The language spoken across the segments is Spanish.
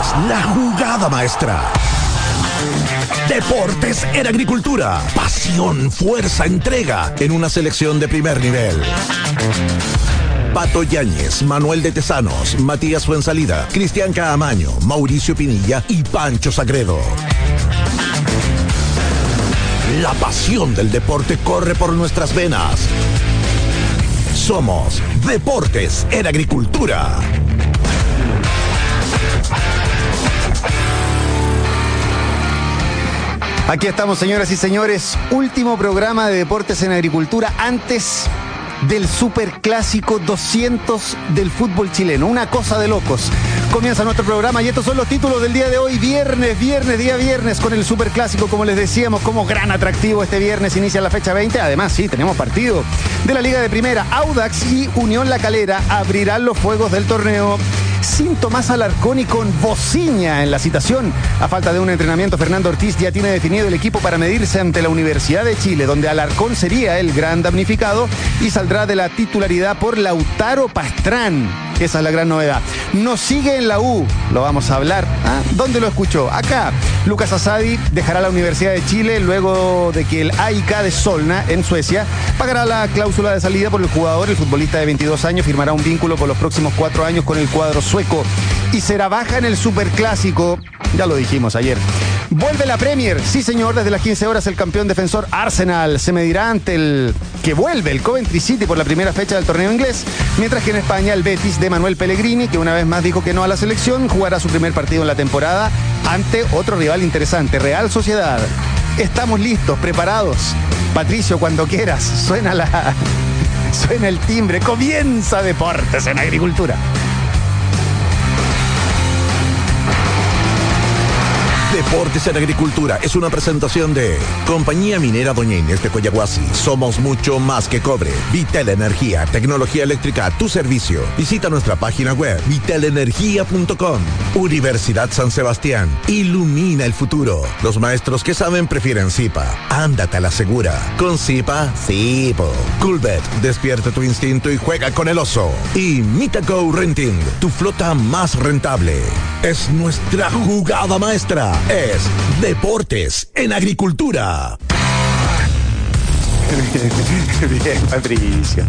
la jugada maestra. Deportes en Agricultura. Pasión, fuerza, entrega en una selección de primer nivel. Pato Yáñez, Manuel de Tesanos, Matías Fuensalida, Cristian Caamaño, Mauricio Pinilla y Pancho Sagredo. La pasión del deporte corre por nuestras venas. Somos Deportes en Agricultura. Aquí estamos, señoras y señores. Último programa de Deportes en Agricultura antes del superclásico 200 del fútbol chileno. Una cosa de locos. Comienza nuestro programa y estos son los títulos del día de hoy. Día viernes con el superclásico, como les decíamos, como gran atractivo este viernes inicia la fecha 20. Además, sí, tenemos partido de la Liga de Primera. Audax y Unión La Calera abrirán los fuegos del torneo. Sin Tomás Alarcón y con Bociña en la citación. A falta de un entrenamiento, Fernando Ortiz ya tiene definido el equipo para medirse ante la Universidad de Chile, donde Alarcón sería el gran damnificado y saldrá de la titularidad por Lautaro Pastrán. Esa es la gran novedad. Nos sigue en la U, lo vamos a hablar. ¿Dónde lo escuchó? Acá. Lucas Asadi dejará la Universidad de Chile luego de que el AIK de Solna, en Suecia, pagará la cláusula de salida por el jugador. El futbolista de 22 años firmará un vínculo por los próximos 4 años con el cuadro sueco y será baja en el superclásico. Ya lo dijimos ayer. Vuelve la Premier, sí señor, desde las 15 horas el campeón defensor Arsenal se medirá ante el que vuelve, el Coventry City, por la primera fecha del torneo inglés, mientras que en España el Betis de Manuel Pellegrini, que una vez más dijo que no a la selección, jugará su primer partido en la temporada ante otro rival interesante, Real Sociedad. Estamos listos, preparados. Patricio, cuando quieras, suena el timbre, comienza Deportes en Agricultura. Deportes en Agricultura es una presentación de Compañía Minera Doña Inés de Coyahuasi. Somos mucho más que cobre. Vitel Energía, tecnología eléctrica a tu servicio. Visita nuestra página web vitelenergia.com. Universidad San Sebastián. Ilumina el futuro. Los maestros que saben prefieren Zipa. Ándate a la segura. Con Zipa, sí, po. Coolbet, despierta tu instinto y juega con el oso. Y Mitaco Renting, tu flota más rentable. Es nuestra jugada maestra. Es Deportes en Agricultura. Bien, Patricio.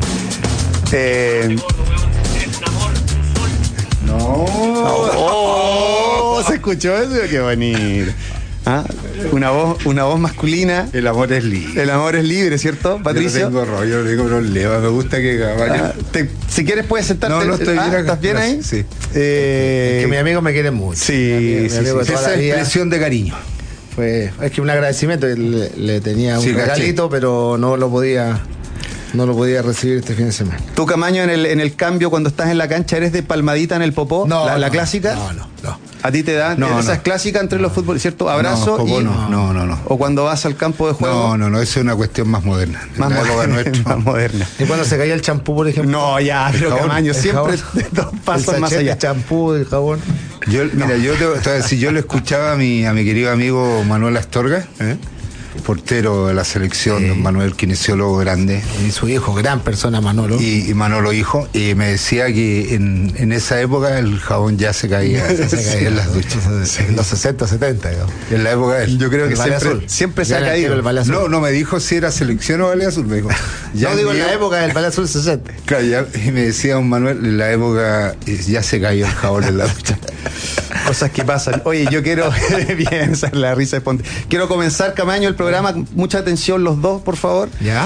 No. ¿Se escuchó eso? Qué bonito. Una voz masculina. El amor es libre. El amor es libre, ¿cierto, Patricio? Yo no tengo rollo, no tengo problema. Me gusta que caballo. Si quieres puedes sentarte. No estoy bien acá. ¿Estás bien ahí? Sí. Que mi amigo me quiere mucho. Sí, mi amigo de toda Esa la vida. expresión de cariño. Es que un agradecimiento. Le tenía un regalito, caché. pero no lo podía recibir este fin de semana. ¿Tú, Camaño, en el cambio cuando estás en la cancha eres de palmadita en el popó? ¿La clásica? No. ¿A ti te da? Esa es clásica entre los futbolistas, ¿cierto? Abrazo No. ¿O cuando vas al campo de juego? No, eso es una cuestión más moderna. Más moderna. ¿Y cuando se caía el champú, por ejemplo? No, ya, pero Camaño, siempre dos pasos más allá. El champú, el jabón. Yo le escuchaba a mi querido amigo Manuel Astorga, portero de la selección, don Manuel, kinesiólogo grande. Y su hijo, gran persona, Manolo. Y Manolo hijo, y me decía que en esa época el jabón ya se caía en las duchas. En los 60, 70, digamos. En la época de él. Yo creo que siempre se ha caído. No me dijo si era selección o Valle Azul, me dijo. En la época del Valle Azul 60. Claro, y me decía don Manuel, en la época ya se cayó el jabón en la ducha. Cosas que pasan. Oye, yo quiero bien, esa es la risa de Ponte. Quiero comenzar, Camaño, el programa. Mucha atención los dos, por favor. ¿Ya?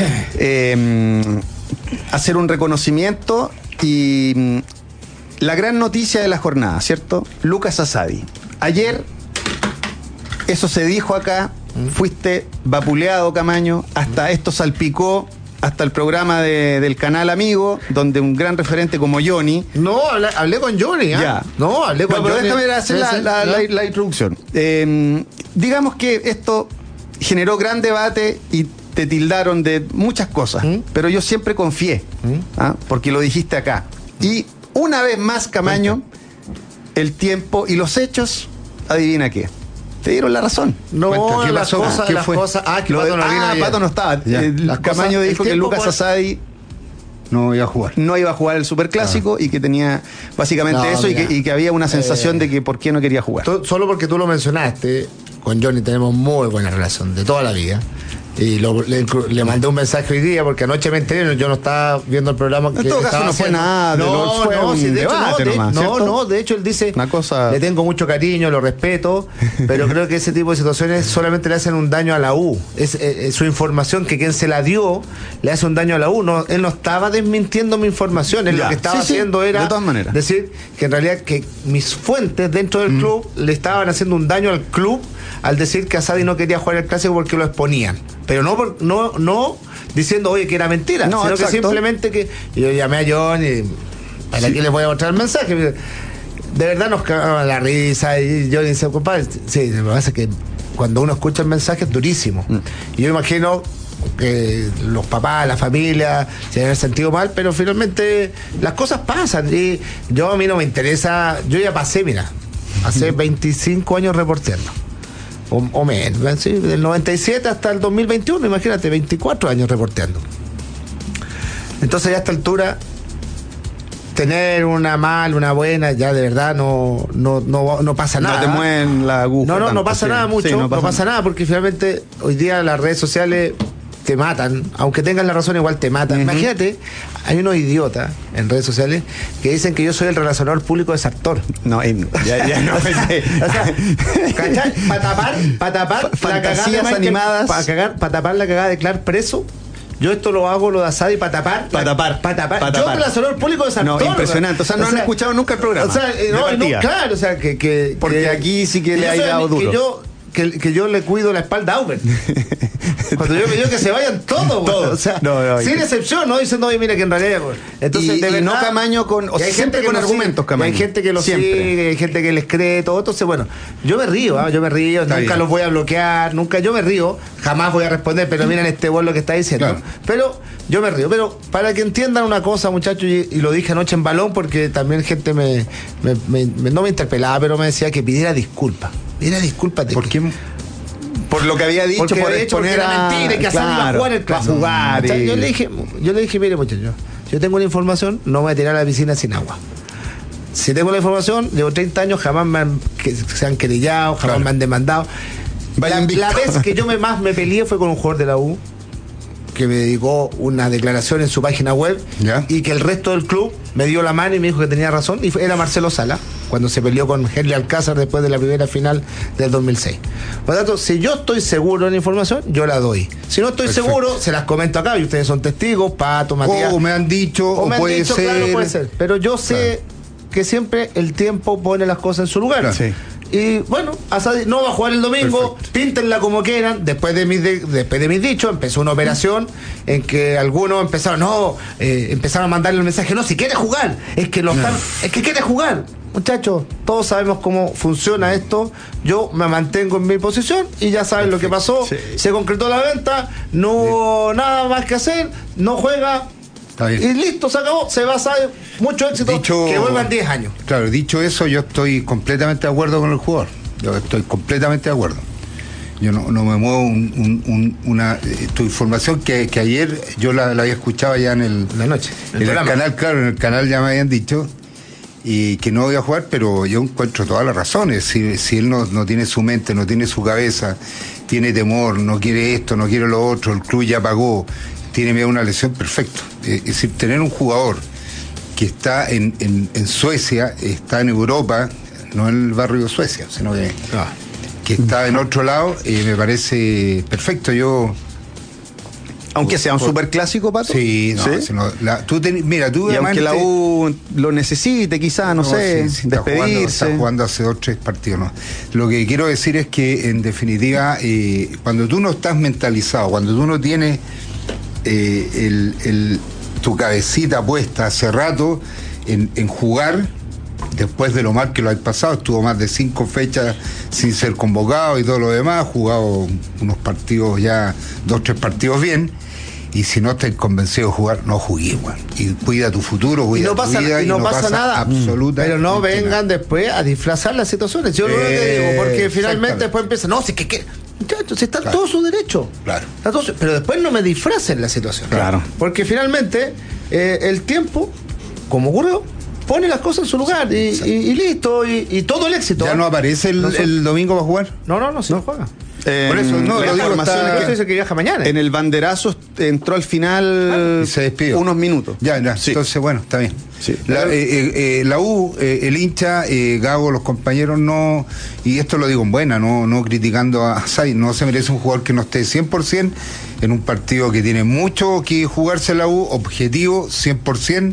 Hacer un reconocimiento y la gran noticia de la jornada, ¿cierto? Lucas Asadi. Ayer, eso se dijo acá, fuiste vapuleado, Camaño, hasta esto salpicó hasta el programa del canal Amigo, donde un gran referente como Johnny. No, hablé con Johnny, Ya. No, hablé con pero Johnny. déjame hacer la introducción. Digamos que esto generó gran debate y te tildaron de muchas cosas, pero yo siempre confié, porque lo dijiste acá. Y una vez más, Camaño, el tiempo y los hechos, adivina qué. Te dieron la razón. No, ¿qué las pasó? cosas, ¿Qué las fue? cosas. Que Pato no vino ayer. Pato no estaba. Las Camaño cosas, dijo que Lucas Asadi no iba a jugar. No iba a jugar el Superclásico y que tenía básicamente eso y que había una sensación de que por qué no quería jugar. Solo porque tú lo mencionaste, con Johnny tenemos muy buena relación de toda la vida. Y le mandé un mensaje hoy día porque anoche me enteré, yo no estaba viendo el programa. En todo caso no fue nada, de hecho él dice, una cosa... le tengo mucho cariño, lo respeto, pero creo que ese tipo de situaciones solamente le hacen un daño a la U. Es su información, que quien se la dio le hace un daño a la U. No, él no estaba desmintiendo mi información, él lo que estaba haciendo era de todas maneras, decir que en realidad que mis fuentes dentro del club le estaban haciendo un daño al club al decir que Asadi no quería jugar el clásico porque lo exponían. Pero no diciendo, oye, que era mentira, sino que simplemente que yo llamé a John y para aquí les voy a mostrar el mensaje. De verdad nos cagaba la risa y John dice, compadre, sí, lo que pasa es que cuando uno escucha el mensaje es durísimo. Y yo imagino que los papás, la familia se deben haber sentido mal, pero finalmente las cosas pasan y a mí no me interesa. Yo ya pasé, hace 25 años reporteando. O menos, ¿sí? Del 97 hasta el 2021, imagínate, 24 años reporteando. Entonces ya a esta altura, tener una mal, una buena, ya de verdad no pasa nada. No te mueven la aguja. No pasa nada mucho, no pasa nada, porque finalmente hoy día las redes sociales te matan, aunque tengas la razón igual te matan. Imagínate, hay unos idiotas en redes sociales que dicen que yo soy el relacionador público de Sartor. No, ya no pensé. O sea, ¿cachai? Para tapar fantasías animadas, para tapar la cagada de Clark preso. Yo esto lo hago, lo de Asadi, para tapar. Yo relacionador público de Sartor. No, impresionante. O sea, no han escuchado nunca el programa. O sea, claro, o sea, porque aquí sí que le ha dado duro. Que yo le cuido la espalda a Auber. Cuando yo me digo que se vayan todos, o sea, sin excepción, no diciendo, oye, mira que en realidad. Entonces, de verdad, no Camaño con. O siempre con argumentos, Camaño. Hay gente que lo sigue, hay gente que les cree todo. Entonces, bueno, yo me río, nunca los voy a bloquear, yo me río, jamás voy a responder, pero miren este lo que está diciendo. Claro. Pero yo me río. Pero para que entiendan una cosa, muchachos, y lo dije anoche en Balón, porque también gente no me interpelaba, pero me decía que pidiera disculpas. ¿Por qué? Por lo que había dicho, por exponer era mentira y que Asadi iba a jugar el clásico. Jugar o sea, yo le dije, mire, muchachos, yo tengo una información, no me voy a tirar a la piscina sin agua. Si tengo la información, llevo 30 años, jamás se han querellado, jamás me han demandado. La vez que yo más me peleé fue con un jugador de la U que me dedicó una declaración en su página web y que el resto del club me dio la mano y me dijo que tenía razón, y era Marcelo Sala, cuando se peleó con Henry Alcázar después de la primera final del 2006. Por lo tanto, si yo estoy seguro de la información, yo la doy. Si no estoy seguro, se las comento acá, y ustedes son testigos, Pato, Matías. O me han dicho, o puede ser. Claro, puede ser. Pero yo sé que siempre el tiempo pone las cosas en su lugar. Claro. Sí. Y bueno, Asadi no va a jugar el domingo, píntenla como quieran. Después de mis dichos, empezó una operación en que algunos empezaron a mandarle el mensaje, si quiere jugar, es que quiere jugar. Muchachos, todos sabemos cómo funciona esto. Yo me mantengo en mi posición y ya saben lo que pasó. Sí. Se concretó la venta, no hubo nada más que hacer, no juega. Y listo, se acabó, se va a saber, mucho éxito, que vuelvan 10 años. Claro, dicho eso, yo estoy completamente de acuerdo con el jugador. Yo estoy completamente de acuerdo. Yo no me muevo tu información que ayer yo la había escuchado ya en la noche. En el canal, claro, en el canal ya me habían dicho y que no voy a jugar, pero yo encuentro todas las razones. Si él no tiene su mente, no tiene su cabeza, tiene temor, no quiere esto, no quiere lo otro, el club ya pagó, tiene miedo a una lesión, perfecto. Es decir, tener un jugador que está en Suecia, está en Europa, no en el barrio de Suecia, sino que está en otro lado, me parece perfecto. Aunque sea un superclásico, Pato. Sí, y aunque la U lo necesite, quizás, despedirse. Está jugando hace 2 o 3 partidos, ¿no? Lo que quiero decir es que, en definitiva, cuando tú no estás mentalizado, cuando tú no tienes tu cabecita puesta hace rato en jugar, después de lo mal que lo ha pasado, estuvo más de 5 fechas sin ser convocado y todo lo demás, ha jugado unos partidos ya, 2 o 3 partidos bien, y si no estás convencido de jugar, no jugué, bueno. Y cuida tu futuro, cuida tu vida, y no pasa nada, absolutamente. Pero no vengan después a disfrazar las situaciones. Yo lo que digo, porque finalmente después empiezan, muchachos, está todo su derecho. Claro. Pero después no me disfracen la situación. Claro. Porque finalmente el tiempo, como ocurrió, pone las cosas en su lugar y listo, y todo el éxito. ¿Ya no aparece el domingo para jugar? No, sí juega. Por eso, no, lo digo, eso dice que viaja mañana. En el banderazo entró al final y se despidió. unos minutos. Ya, Sí. entonces, bueno, está bien. Sí. La U, el hincha, Gago, los compañeros no, y esto lo digo en buena, no criticando a Sai, no se merece un jugador que no esté 100% en un partido que tiene mucho que jugarse la U, objetivo 100%.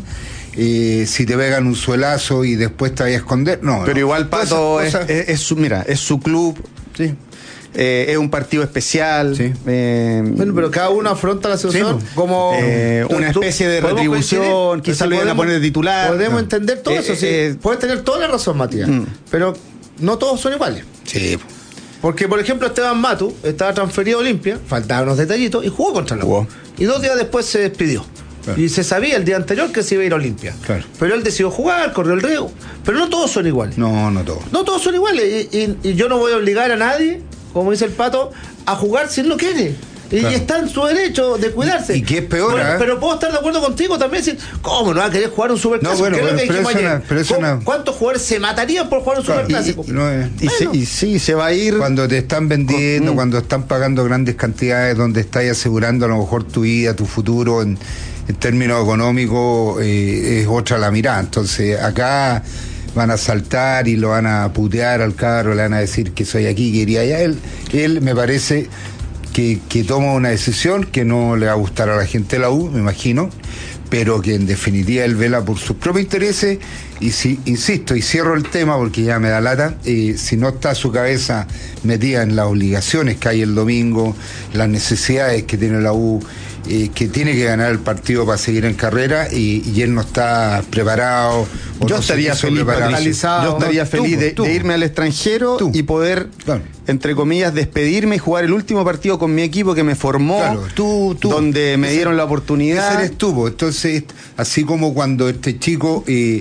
Si te pegan un suelazo y después te vayas a esconder, no. Pero igual, Pato, es su club. Sí. Es un partido especial. Sí. Bueno, pero cada uno afronta la situación como una especie de retribución. Quizás lo iban a poner de titular. Podemos entender todo eso. Sí. Puedes tener toda la razón, Matías. Pero no todos son iguales. Sí. Porque, por ejemplo, Esteban Matu estaba transferido a Olimpia, faltaban unos detallitos y jugó contra la U. Y 2 días después se despidió. Claro. Y se sabía el día anterior que se iba a ir a Olimpia. Claro. Pero él decidió jugar, corrió el riesgo. Pero no todos son iguales. No todos. No todos son iguales. Y yo no voy a obligar a nadie, como dice el Pato, a jugar si él no quiere. Claro. Y está en su derecho de cuidarse. Y que es peor, pero puedo estar de acuerdo contigo también. Decir, ¿cómo no va a querer jugar un superclásico? No, bueno, ¿Cuántos jugadores se matarían por jugar un superclásico? Y sí, se va a ir. Cuando te están vendiendo, cuando están pagando grandes cantidades, donde estás asegurando a lo mejor tu vida, tu futuro en términos económicos, es otra la mirada. Entonces acá van a saltar y lo van a putear al cabro, le van a decir que soy aquí, que iría allá. Él me parece que toma una decisión que no le va a gustar a la gente de la U, me imagino, pero que en definitiva él vela por sus propios intereses. Y si, insisto, y cierro el tema porque ya me da lata, si no está su cabeza metida en las obligaciones que hay el domingo, las necesidades que tiene la U, que tiene que ganar el partido para seguir en carrera, y él no está preparado. Yo estaría feliz, de irme al extranjero y poder, entre comillas, despedirme y jugar el último partido con mi equipo que me formó, donde me dieron la oportunidad. Ese eres tú. Entonces, así como cuando este chico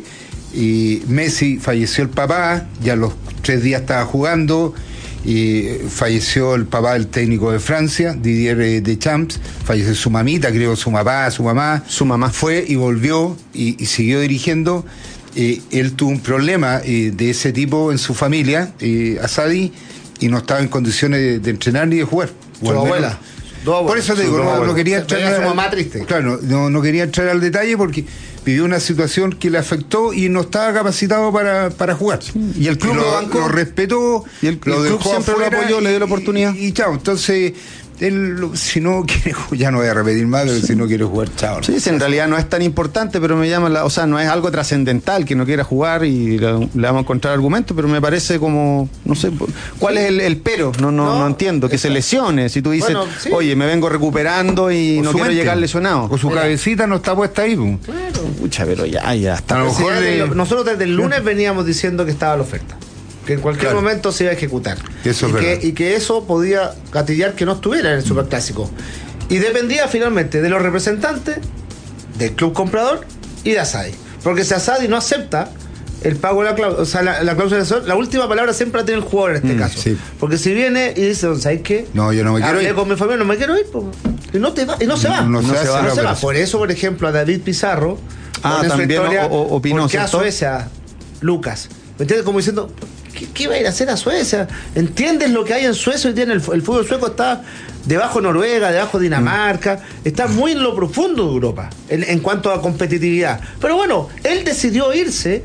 Messi falleció el papá, ya a los 3 días estaba jugando, y falleció el papá del técnico de Francia, Didier Deschamps, falleció su mamita, creo, su mamá fue y volvió y siguió dirigiendo. Él tuvo un problema de ese tipo en su familia, Asadi, y no estaba en condiciones de entrenar ni de jugar. Su abuela. Por eso te digo, no quería entrar a su mamá triste. Claro, no quería entrar al detalle porque vivió una situación que le afectó y no estaba capacitado para jugar. Y el club lo respetó, y el club siempre lo apoyó, le dio la oportunidad. Y chao, entonces él, si no quiere jugar, ya no voy a repetir más, pero si no quiere jugar, chao. Sí, en realidad no es tan importante, pero me llama, no es algo trascendental que no quiera jugar y le vamos a encontrar argumentos, pero me parece como, no sé, ¿cuál es el pero? No entiendo, que se lesione. Si tú dices, oye, me vengo recuperando y no quiero llegar lesionado. O su cabecita no está puesta ahí. Claro. Pucha, pero ya está. A lo mejor nosotros desde el lunes veníamos diciendo que estaba la oferta, que en cualquier momento se iba a ejecutar, y que eso podía gatillar que no estuviera en el superclásico, y dependía finalmente de los representantes del club comprador y de Asadi, porque si Asadi no acepta el pago de la cláusula, o sea, la cláusula de la última palabra siempre la tiene el jugador en este caso, porque si viene y dice, ¿sabes qué? No, yo no me quiero ir. Con mi familia, no me quiero ir, y no se va. No se va. Por eso, por ejemplo, a David Pizarro también opinó, ¿por qué a Suecia, Lucas? ¿Me entiendes? Como diciendo, ¿qué va a ir a hacer a Suecia? ¿Entiendes lo que hay en Suecia hoy día? El fútbol sueco está debajo de Noruega, debajo de Dinamarca, está muy en lo profundo de Europa en cuanto a competitividad. Pero bueno, él decidió irse,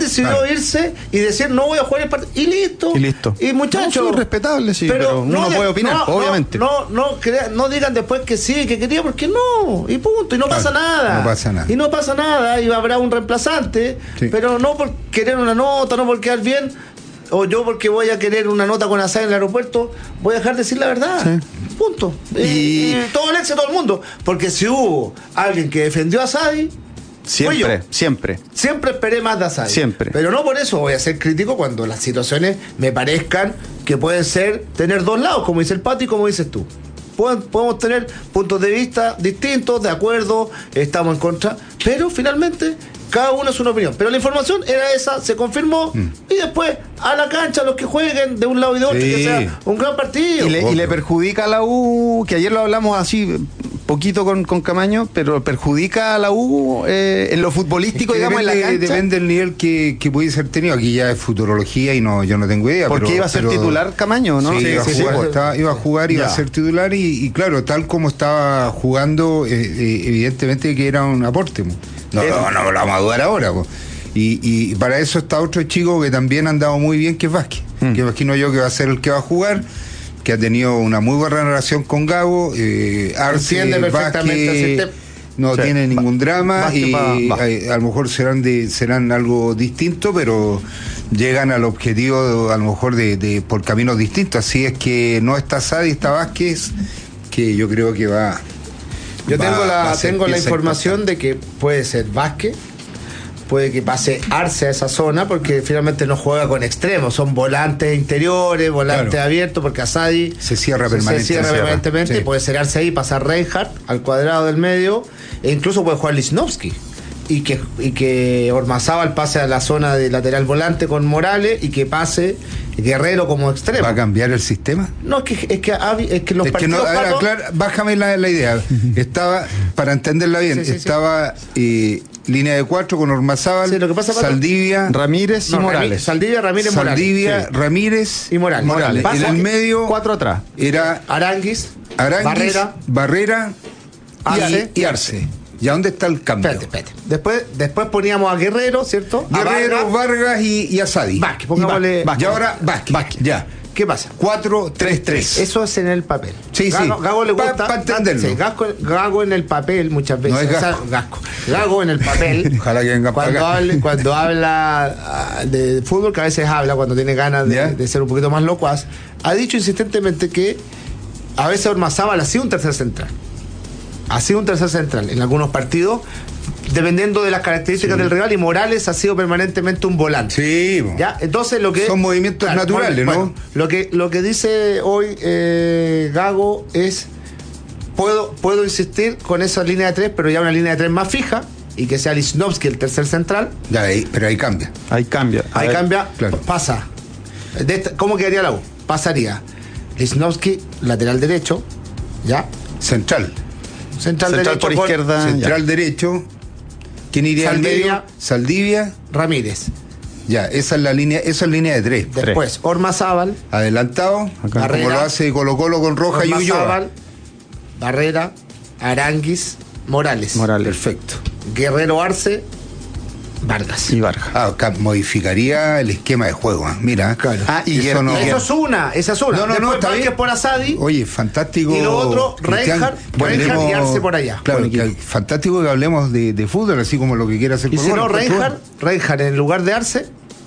y decir, no voy a jugar el partido, y listo. Y muchachos, no, respetable, sí, pero uno puede opinar, obviamente. No digan después que sí, que quería, porque no, y punto, y no pasa nada. Y no pasa nada, y habrá un reemplazante, pero no por querer una nota, no por quedar bien, o yo porque voy a querer una nota con Asadi en el aeropuerto, voy a dejar de decir la verdad. Punto. Y todo el éxito del mundo. Porque si hubo alguien que defendió a Asadi, siempre esperé más de Asadi. Siempre. Pero no por eso voy a ser crítico cuando las situaciones me parezcan que pueden tener dos lados, como dice el Pato y como dices tú. Podemos tener puntos de vista distintos, de acuerdo, estamos en contra, pero finalmente cada uno es una opinión. Pero la información era esa, se confirmó, y después a la cancha los que jueguen de un lado y de otro, que sea un gran partido. Y le perjudica a la U, que ayer lo hablamos así poquito con Camaño, pero perjudica a la U en lo futbolístico, digamos, en la cancha. Depende del nivel que pudiese ser tenido. Aquí ya es futurología y yo no tengo idea. Porque iba a ser titular Camaño, ¿no? Sí, iba a jugar, iba a ser titular y claro, tal como estaba jugando, evidentemente que era un aporte. No lo vamos a dudar ahora. Y para eso está otro chico que también ha andado muy bien, que es Vázquez. Que imagino yo que va a ser el que va a jugar, que ha tenido una muy buena relación con Gago. Arce, entiende perfectamente el sistema. No tiene ningún drama y a lo mejor serán algo distinto, pero llegan al objetivo a lo mejor de por caminos distintos. Así es que no está Sadi, está Vázquez, que yo creo que va. Yo tengo la información de que puede ser Vázquez, puede que pase Arce a esa zona, porque finalmente no juega con extremos, son volantes interiores, volantes abiertos, porque Asadi se cierra permanentemente. Sí. Puede ser Arce ahí, pasar Reinhardt al cuadrado del medio, e incluso puede jugar Lichnowsky. Y que Ormazábal pase a la zona de lateral volante con Morales y que pase Guerrero como extremo. ¿Va a cambiar el sistema? No, es que los partidos... bájame la idea. Estaba, para entenderla bien, estaba línea de 4 con Ormazábal, lo que pasa, Saldivia, Ramírez y Morales. Saldivia, Ramírez, Morales. Ramírez y Morales. En el medio, 4 atrás. Era Aranguis, Barrera y Arce. ¿Y a dónde está el cambio? Espérate. Después poníamos a Guerrero, ¿cierto? Guerrero, Vargas y Asadi. Vázquez, pongámosle. Y ahora Vázquez. Ya. ¿Qué pasa? 4-3-3. Eso es en el papel. Sí. Gago le gusta. Para entenderlo. Sí, Gago en el papel muchas veces. No es Gasco. Gago en el papel. Ojalá que venga para acá. Cuando habla de fútbol, que a veces habla cuando tiene ganas de ser un poquito más locuaz, ha dicho insistentemente que a veces Ormazábal ha sido un tercer central. En algunos partidos, dependiendo de las características del rival, y Morales ha sido permanentemente un volante. Sí. ¿Ya? Entonces lo que son movimientos naturales, ¿no? Bueno, lo que dice hoy Gago es puedo insistir con esa línea de 3, pero ya una línea de 3 más fija, y que sea Lichnowsky el tercer central. Ya, pero ahí cambia. Ahí cambia, claro. Pasa. ¿Cómo quedaría la U? Pasaría Lichnowsky, lateral derecho, ¿ya? Central derecho por izquierda. Central derecho. ¿Quién iría al medio? Saldivia. Ramírez. Ya, esa es línea de 3. Después, Ormazábal. Adelantado. Barrera, como lo hace Colo-Colo con Roja y Ulloa. Barrera, Aranguis, Morales. Perfecto. Guerrero, Arce, Vargas. Y Vargas. Modificaría el esquema de juego. Mira. Claro. Esa es una. No, está bien. Por Asadi. Oye, fantástico. Y lo otro, Reinhardt y Arce por allá. Claro, fantástico que hablemos de fútbol, así como lo que quiera hacer. Y si no, Reinhardt en el lugar de Arce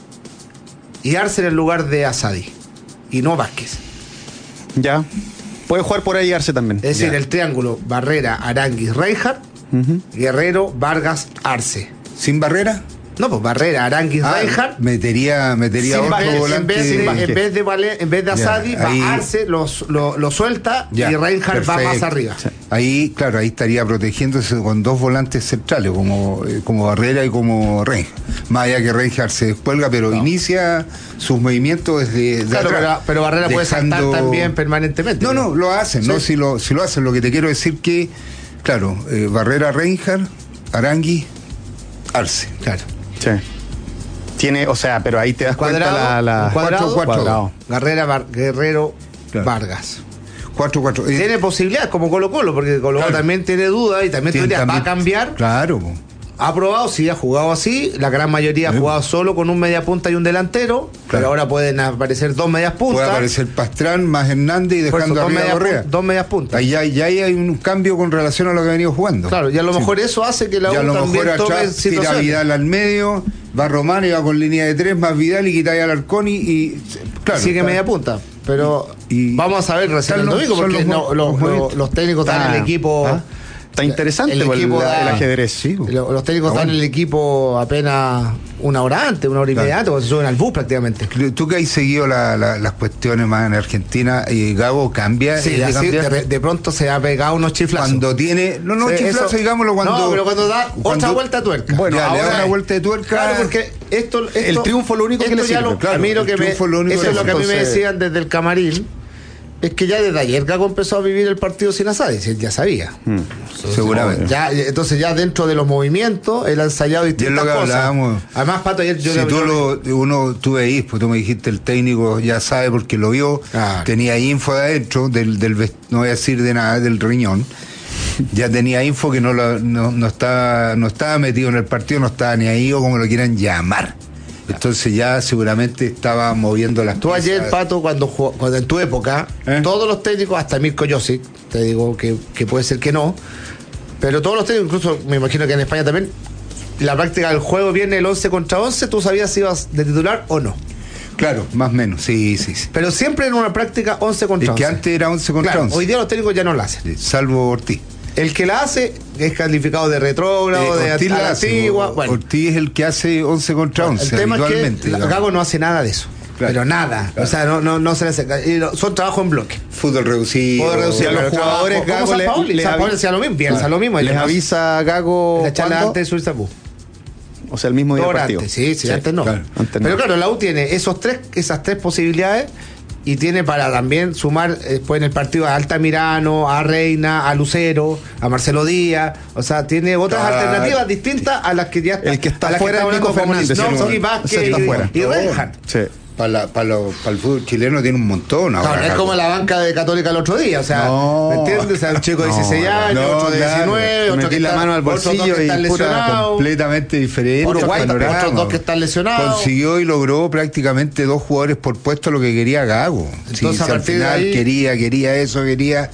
y Arce en el lugar de Asadi. Y no Vázquez. Ya. Puede jugar por ahí Arce también. Es decir, el triángulo Barrera, Aranguis, Reinhardt, Guerrero, Vargas, Arce. ¿Sin Barrera? No, pues Barrera, Aranguis, Reinhardt. Metería otro volante. En vez de Asadi, va Arce, lo suelta y Reinhardt va más arriba. Ahí estaría protegiéndose con dos volantes centrales, como Barrera y como Reinhardt. Más allá que Reinhardt se descuelga, pero inicia sus movimientos desde atrás. Pero Barrera puede saltar también permanentemente. No, lo hacen, ¿no? Si lo hacen, lo que te quiero decir que, claro, Barrera, Reinhardt, Aranguis, Arce. Claro. Sí. Tiene, pero ahí te das cuenta la 4-4. Guerrero, claro. Vargas. 4-4. Tiene posibilidades como Colo-Colo, porque Colo-Colo también tiene dudas y también va a cambiar. Claro. Ha probado, sí, ha jugado así. La gran mayoría ha jugado solo con un mediapunta y un delantero. Claro. Pero ahora pueden aparecer dos medias puntas. Puede aparecer Pastrán más Hernández y dejando arriba a Correa. Dos medias puntas. Ahí hay un cambio con relación a lo que ha venido jugando. Claro, y a lo mejor eso hace que la U también tome atrás, tira Vidal al medio, va Román y va con línea de 3 más Vidal y quita ahí al Arconi y claro, sigue media punta. Pero vamos a saber recién el domingo, porque los técnicos están en el equipo. Está interesante el ajedrez, sí. Los técnicos están en el equipo apenas una hora antes, una hora y media antes, cuando se suben al bus prácticamente. Tú que has seguido las cuestiones más en Argentina, Gabo cambia. Sí, de pronto se ha pegado unos chiflazos. Cuando tiene. No, sí, chiflazos, digámoslo cuando. No, pero cuando da otra vuelta de tuerca. Bueno, le da una vuelta de tuerca. Claro, porque el triunfo lo único que le sirve. A mí eso es lo que a mí me decían desde el camarín. Es que ya desde ayer Gago empezó a vivir el partido sin Asadi, si él ya sabía. Seguramente. Entonces ya dentro de los movimientos, él ha ensayado distintas lo que cosas. hablábamos. Además, Pato, ayer yo... Si tú veís, pues tú me dijiste, el técnico ya sabe porque lo vio, tenía info de adentro, no voy a decir de nada, del riñón. Ya tenía info que no estaba metido en el partido, no estaba ni ahí o como lo quieran llamar. Entonces ya seguramente estaba moviendo las Tú ayer, Pato, cuando en tu época, todos los técnicos, hasta Mirko Josic, te digo que puede ser que no, pero todos los técnicos, incluso me imagino que en España también, la práctica del juego viene el 11 contra 11, ¿tú sabías si ibas de titular o no? Claro, más o menos, sí. Pero siempre en una práctica 11 contra 11. Es que antes era 11 contra 11. Hoy día los técnicos ya no la hacen. Sí, salvo Ortiz. El que la hace es calificado de retrógrado, de antigua. Bueno, Ortiz es el que hace 11 contra 11. El tema es que Gago no hace nada de eso. Claro, pero nada. Claro. O sea, no se le hace. Son trabajos en bloque. Fútbol reducido. A los jugadores Gago le avisa lo mismo. Piensa lo mismo. Les avisa a Gago. La charla antes de subirse a bus. O sea, el mismo día del partido. Antes, sí, antes no. Claro. Pero claro, la U tiene esas tres posibilidades. Y tiene para también sumar después en el partido a Altamirano, a Reina, a Lucero, a Marcelo Díaz. O sea, tiene otras alternativas distintas a las que ya está. El que está fuera es Nico Fernández. Vázquez y Reinhardt. Sí. Para el fútbol chileno tiene un montón ahora. No es como la banca de Católica el otro día, o sea, ¿me entiendes? O sea, un chico de 16 años, otro de 19, otro que la mano al bolsillo y completamente diferente. Otros dos que están lesionados. Consiguió y logró prácticamente 2 jugadores por puesto, lo que quería Gago. Entonces, al final quería eso,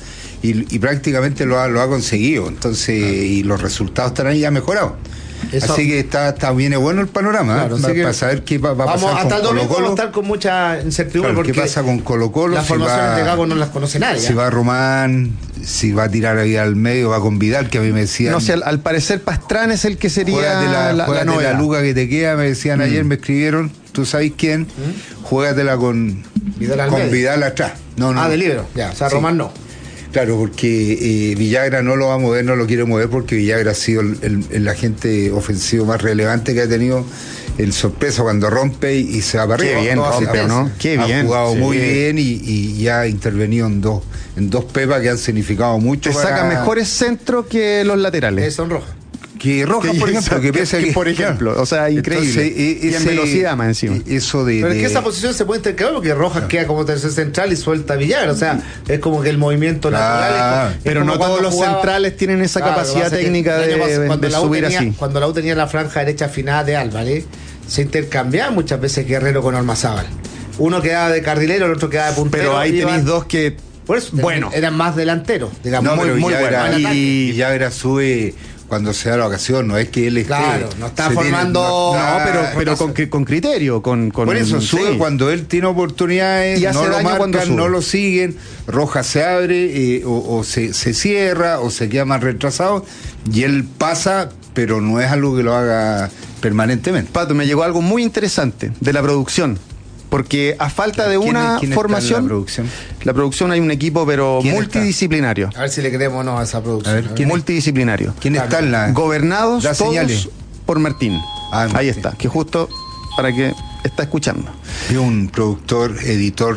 y prácticamente lo ha conseguido. Entonces, y los resultados están ahí ya mejorados. Así que viene bueno el panorama, para saber qué va a pasar hasta con Colo-Colo. Vamos a estar con mucha incertidumbre porque qué pasa con Colo-Colo. Las formaciones de Gago no las conoce nadie. Si va Román, si va a tirar ahí al medio, va con Vidal, que a mí me decían. No sé, al parecer Pastrán es el que sería la novela. La luga que te queda, me decían ayer, me escribieron, ¿tú sabes quién? Juégatela con Vidal atrás. De libro, ya, o sea, Román no. Claro, porque Villagra no lo va a mover, no lo quiere mover porque Villagra ha sido el agente ofensivo más relevante que ha tenido en sorpresa cuando rompe y se va para arriba. Qué bien rompe, ¿no? Qué bien. Ha jugado muy bien y ya ha intervenido en dos pepas que han significado mucho. Te saca mejores centros que los laterales. Son rojas. Que Rojas, por ejemplo, por ejemplo, o sea, increíble. Entonces, y en velocidad más encima. Pero es que esa posición se puede intercambiar porque Rojas queda como tercer central y suelta a Villagra. O sea, es como que el movimiento natural. Pero no todos los centrales tienen esa capacidad técnica de subir así. Cuando la U tenía la franja derecha afinada de Álvarez, se intercambiaba muchas veces Guerrero con Ormazábal. Uno quedaba de carrilero, el otro quedaba de puntero. Pero ahí tenéis dos que. Por eso, eran más delanteros, digamos. Muy buenos. Y Villagra sube cuando se da la ocasión, no es que él esté. Claro, no está formando. Pero con criterio. Por eso sube cuando él tiene oportunidades, no lo marcan, no lo siguen. Rojas se abre o se cierra o se queda más retrasado y él pasa, pero no es algo que lo haga permanentemente. Pato, me llegó algo muy interesante de la producción. Porque a falta de una formación, la producción hay un equipo pero multidisciplinario. A ver si le creemos o no a esa producción. Multidisciplinario. ¿Quién está en la? Gobernados todos señales por Martín. Ahí está, que justo para que está escuchando. Es un productor, editor,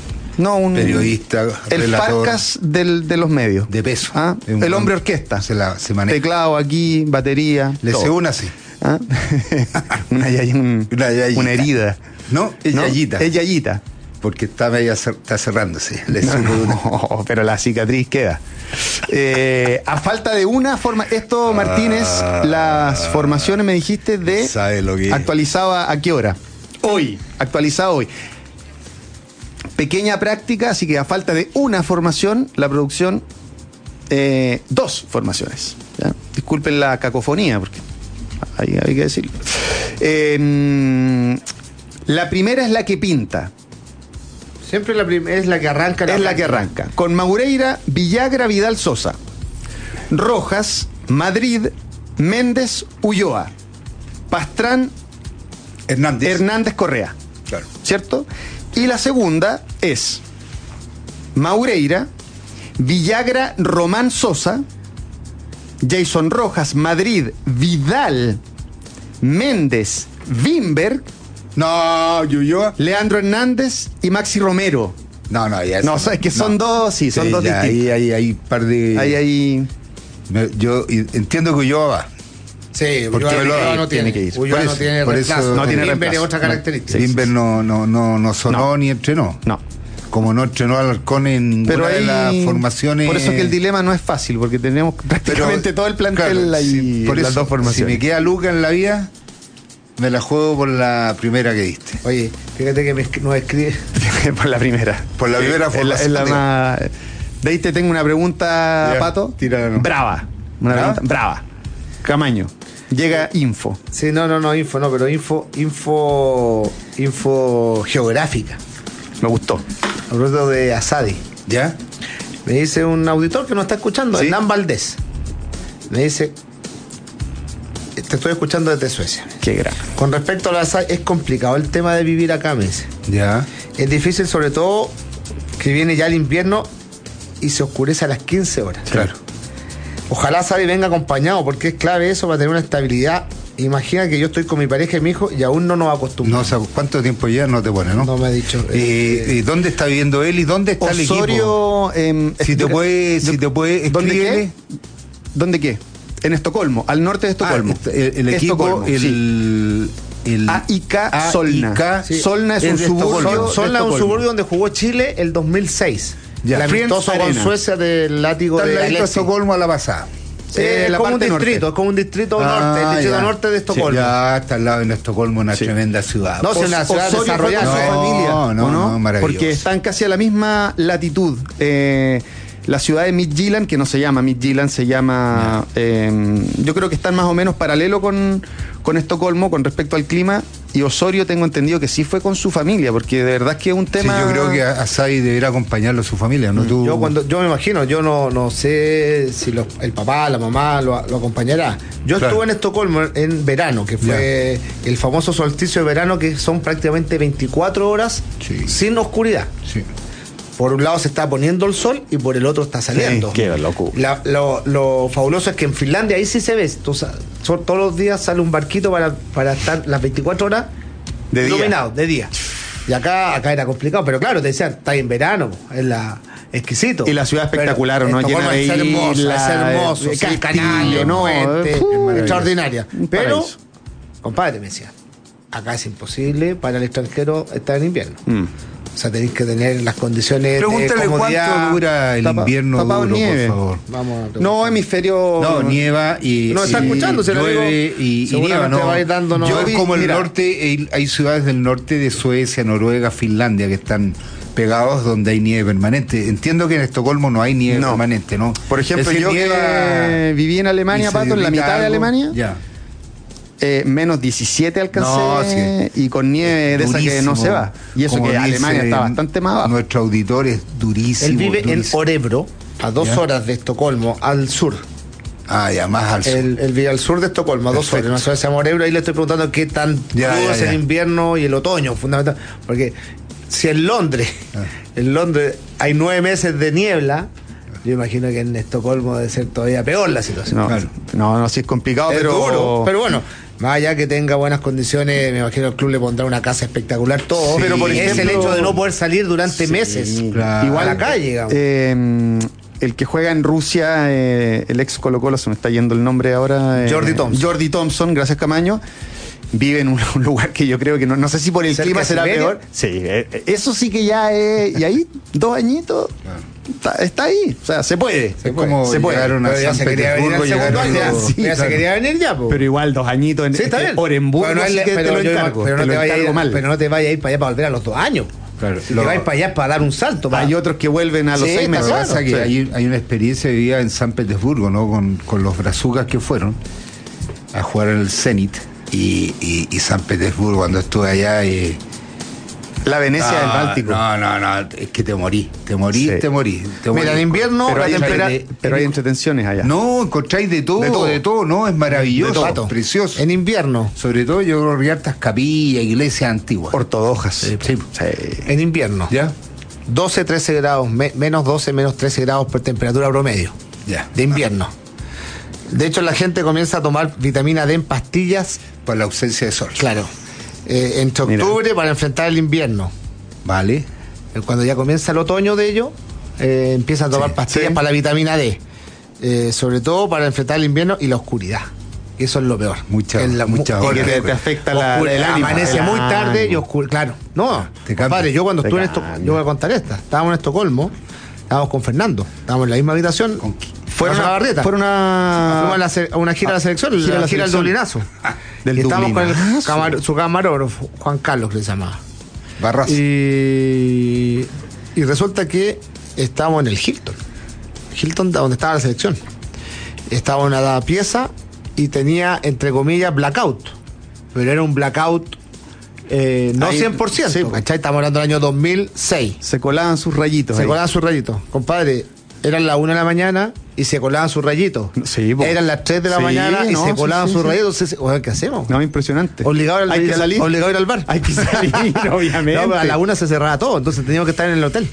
periodista, el relator, Farcas de los medios. De peso. El hombre orquesta. Se maneja. Teclado aquí, batería. Se une así. Una herida. No, es Yayita. Es Yayita. Porque está cerrándose. No, pero la cicatriz queda. A falta de una forma. Esto, Martínez, las formaciones me dijiste de. ¿Sabe lo que actualizaba a qué hora? Hoy. Actualizado hoy. Pequeña práctica, así que a falta de una formación, la producción. 2 formaciones. ¿Ya? Disculpen la cacofonía, porque hay que decirlo. La primera es la que pinta. Siempre es la que arranca. Es la que arranca. Con Maureira, Villagra, Vidal, Sosa. Rojas, Madrid, Méndez, Ulloa. Pastrán, Hernández Correa. Claro. ¿Cierto? Y la segunda es Maureira, Villagra, Román, Sosa, Jason Rojas, Madrid, Vidal, Méndez, Wimberg, Ulloa, Leandro Hernández y Maxi Romero. No, ya No, es que son dos, sí, son dos ya, distintos. Hay un par de... Ahí. Yo entiendo que Ulloa va. Sí, Porque Ulloa no tiene que ir. Ulloa Por no eso, tiene por eso reemplazo. no tiene Limber es reemplazo. otra característica. Limber no sonó No. ni entrenó. No. Como no entrenó al Alarcón en ninguna Pero de las ahí, formaciones. por eso es que el dilema no es fácil, porque tenemos prácticamente todo el plantel claro, ahí, por las eso, dos formaciones. Si me queda Luca en la vida, me la juego por la primera que diste. Oye, fíjate que nos escribe. Por la primera. Por la primera Es la formación. más... De ahí te tengo una pregunta, Ya, Pato. tírala, no. Brava. Una ¿Brava? pregunta brava. Camaño. Llega info. Sí, info, no, pero info geográfica. Me gustó. Hablando de Asadi. ¿Ya? Me dice un auditor que nos está escuchando, ¿Sí? Hernán Valdés. Me dice, te estoy escuchando desde Suecia. Qué gran. Con respecto a la Asadi, es complicado el tema de vivir acá, me dice. ¿Ya? Es difícil, sobre todo, que viene ya el invierno y se oscurece a las 15 horas. Claro. Ojalá Asadi venga acompañado, porque es clave eso para tener una estabilidad. Imagina que yo estoy con mi pareja y mi hijo y aún no nos No, acostumbramos. o sea, ¿cuánto tiempo ya no te pone, no? No me ha dicho. ¿Dónde está viviendo él y dónde está el equipo? Osorio... Si te puede, ¿Dónde escríbele. qué? ¿Dónde qué? En Estocolmo, al norte de Estocolmo. El equipo, Estocolmo, sí. el AIK Solna. Sí. Solna es Es un de suburbio. Estocolmo. de Solna es un Estocolmo. suburbio donde jugó Chile el 2006. Ya. El amistoso Friends con Arena. Suecia del látigo Está de al ladito de Alexis. Estocolmo a la pasada. Es la como un parte distrito, norte. es como un distrito Ah, norte, el distrito ya. norte de Estocolmo. Ya está al lado de Estocolmo, una Sí. tremenda ciudad. No, es una ciudad Osorio desarrollada. fue con su No, familia, no, ¿o no, maravilloso. Porque están casi a la misma latitud. La ciudad de Midtjylland, que no se llama Midtjylland, se llama... yo creo que están más o menos paralelo con Estocolmo con respecto al clima. Y Osorio tengo entendido que sí fue con su familia, porque de verdad es que es un Sí, tema... yo creo que a Sai deberá acompañarlo a su familia, ¿no? Tú... Yo me imagino, yo no sé si el papá, la mamá lo acompañará. Yo Claro. estuve en Estocolmo en verano, que fue el famoso solsticio de verano, que son prácticamente 24 horas Sí. sin oscuridad. Sí. Por un lado se está poniendo el sol y por el otro está saliendo. Qué locura. Lo fabuloso es que en Finlandia ahí sí se ve. Todos los días sale un barquito para estar las 24 horas De día. iluminado, de día. Y acá era complicado, pero claro, te decían, está en verano, es exquisito. Y la ciudad espectacular, Pero ¿no? Estocolmo Llena de es hermoso, islas, es hermoso, de sí, castillo, canales, ¿no? puentes, Maravilloso. extraordinaria. Un Pero, paraíso. compadre, me decía, acá es imposible para el extranjero estar en invierno. O sea, tenéis que tener las condiciones Pregúntale de comodidad. cuánto dura el invierno tapado duro, nieve. por favor. Vamos a preguntar. No, hemisferio... No, nieva y No, está escuchando, se lo llueve digo. y Seguramente nieva, no. va a ir dándonos- Yo Yo vi- como el mira. norte, hay ciudades del norte de Suecia, Noruega, Finlandia que están pegados donde hay nieve permanente. Entiendo que en Estocolmo no hay nieve No. permanente, ¿no? Por ejemplo, Es decir, yo que viví en Alemania, y se Pato, en la derrita mitad de algo, Alemania, Ya. menos 17 alcancé No, sí. y con nieve de esa que no Durísimo. se va. Y eso Como que dice Alemania está bastante más abajo. Nuestro auditor es durísimo. Él vive en durísimo. Orebro, a 2 Ya. horas de Estocolmo, al sur. Ah, ya, más al sur. Él vive al sur de Estocolmo, a 2 Perfecto. horas. Una ciudad se llama Orebro. Ahí le estoy preguntando qué tan Ya, crudo ya, es ya. el invierno y el otoño, fundamental. Porque si en Londres hay 9 meses de niebla, yo imagino que en Estocolmo debe ser todavía peor la situación. No, Claro. no, sí es complicado, Es pero... duro, pero bueno, más allá que tenga buenas condiciones, me imagino el club le pondrá una casa espectacular, todo. Sí, pero por es es el ejemplo- hecho de no poder salir durante meses claro. Igual a la calle, digamos. el que juega en Rusia, el ex Colo-Colo, se me está yendo el nombre ahora. Jordi Thompson. Jordi Thompson, gracias Camaño. Vive en un lugar que yo creo que no sé si por el ¿Cerca clima de será Siberia? peor. Sí, eso sí que ya es. Y ahí, 2 añitos, está ahí. O sea, se puede. Es como se puede. llegaron a Pero ya San se quería venir Petersburgo, al segundo llegaron año, los- ya, ya se claro. quería venir ya, po. Pero igual 2 años en Sí, está bien. Orenburgo, Pero no sí es- que te pero lo yo- encargo. pero te no lo te vayas a encargo ir, mal. pero no te vayas a ir para allá para volver a los 2 años. Claro. Si te vas para allá para dar un salto. Hay otros que vuelven a los Sí, 6 está meses. Lo que pasa es que Sí. hay una experiencia vivida en San Petersburgo, ¿no? Con los brazucas que fueron a jugar en el Zenit y San Petersburgo cuando estuve allá. La Venecia del Báltico. No, es que te morí. Mira, en invierno Pero la hay, temperatura. pero hay entretenciones allá. No, encontráis de todo, ¿no? Es maravilloso, Pato, precioso. En invierno. Sobre todo yo creo que hartas capillas, iglesias antiguas. Ortodoxas. Sí. En invierno. ¿Ya? 12, 13 grados, menos 12, menos 13 grados por temperatura promedio. Ya. De invierno. De hecho, la gente comienza a tomar vitamina D en pastillas, Por la ausencia de sol. claro, entre Mira. octubre para enfrentar el invierno. Vale. Cuando ya comienza el otoño de ellos, empiezan a tomar pastillas para la vitamina D. Sobre todo para enfrentar el invierno y la oscuridad. Eso es lo peor. Mucha porque te afecta el ánimo. Amanece muy tarde y oscuro. Claro. No, compadre, yo cuando estuve en esto, yo voy a contar esta. Estábamos en Estocolmo, estábamos con Fernando, estábamos en la misma habitación. Fueron a Barrieta. Fuimos a una gira a la selección, la gira del Dublinazo. Del estábamos Dublinazo. con su camarógrafo, Juan Carlos, que se llamaba. Barrazo. Y resulta que estábamos en el Hilton, donde estaba la selección. Estaba en una pieza y tenía, entre comillas, blackout. Pero era un blackout no ahí, 100%. Sí, ¿cachai? Estamos hablando del año 2006. Se colaban sus rayitos. Compadre, eran las 1 de la mañana y se colaban sus rayitos. Sí, eran las 3 de la mañana y se colaban sus rayitos. Entonces, ¿qué hacemos? No, impresionante. Obligado a ir al bar. Hay que salir, obviamente. No, pero a la 1 se cerraba todo, entonces teníamos que estar en el hotel.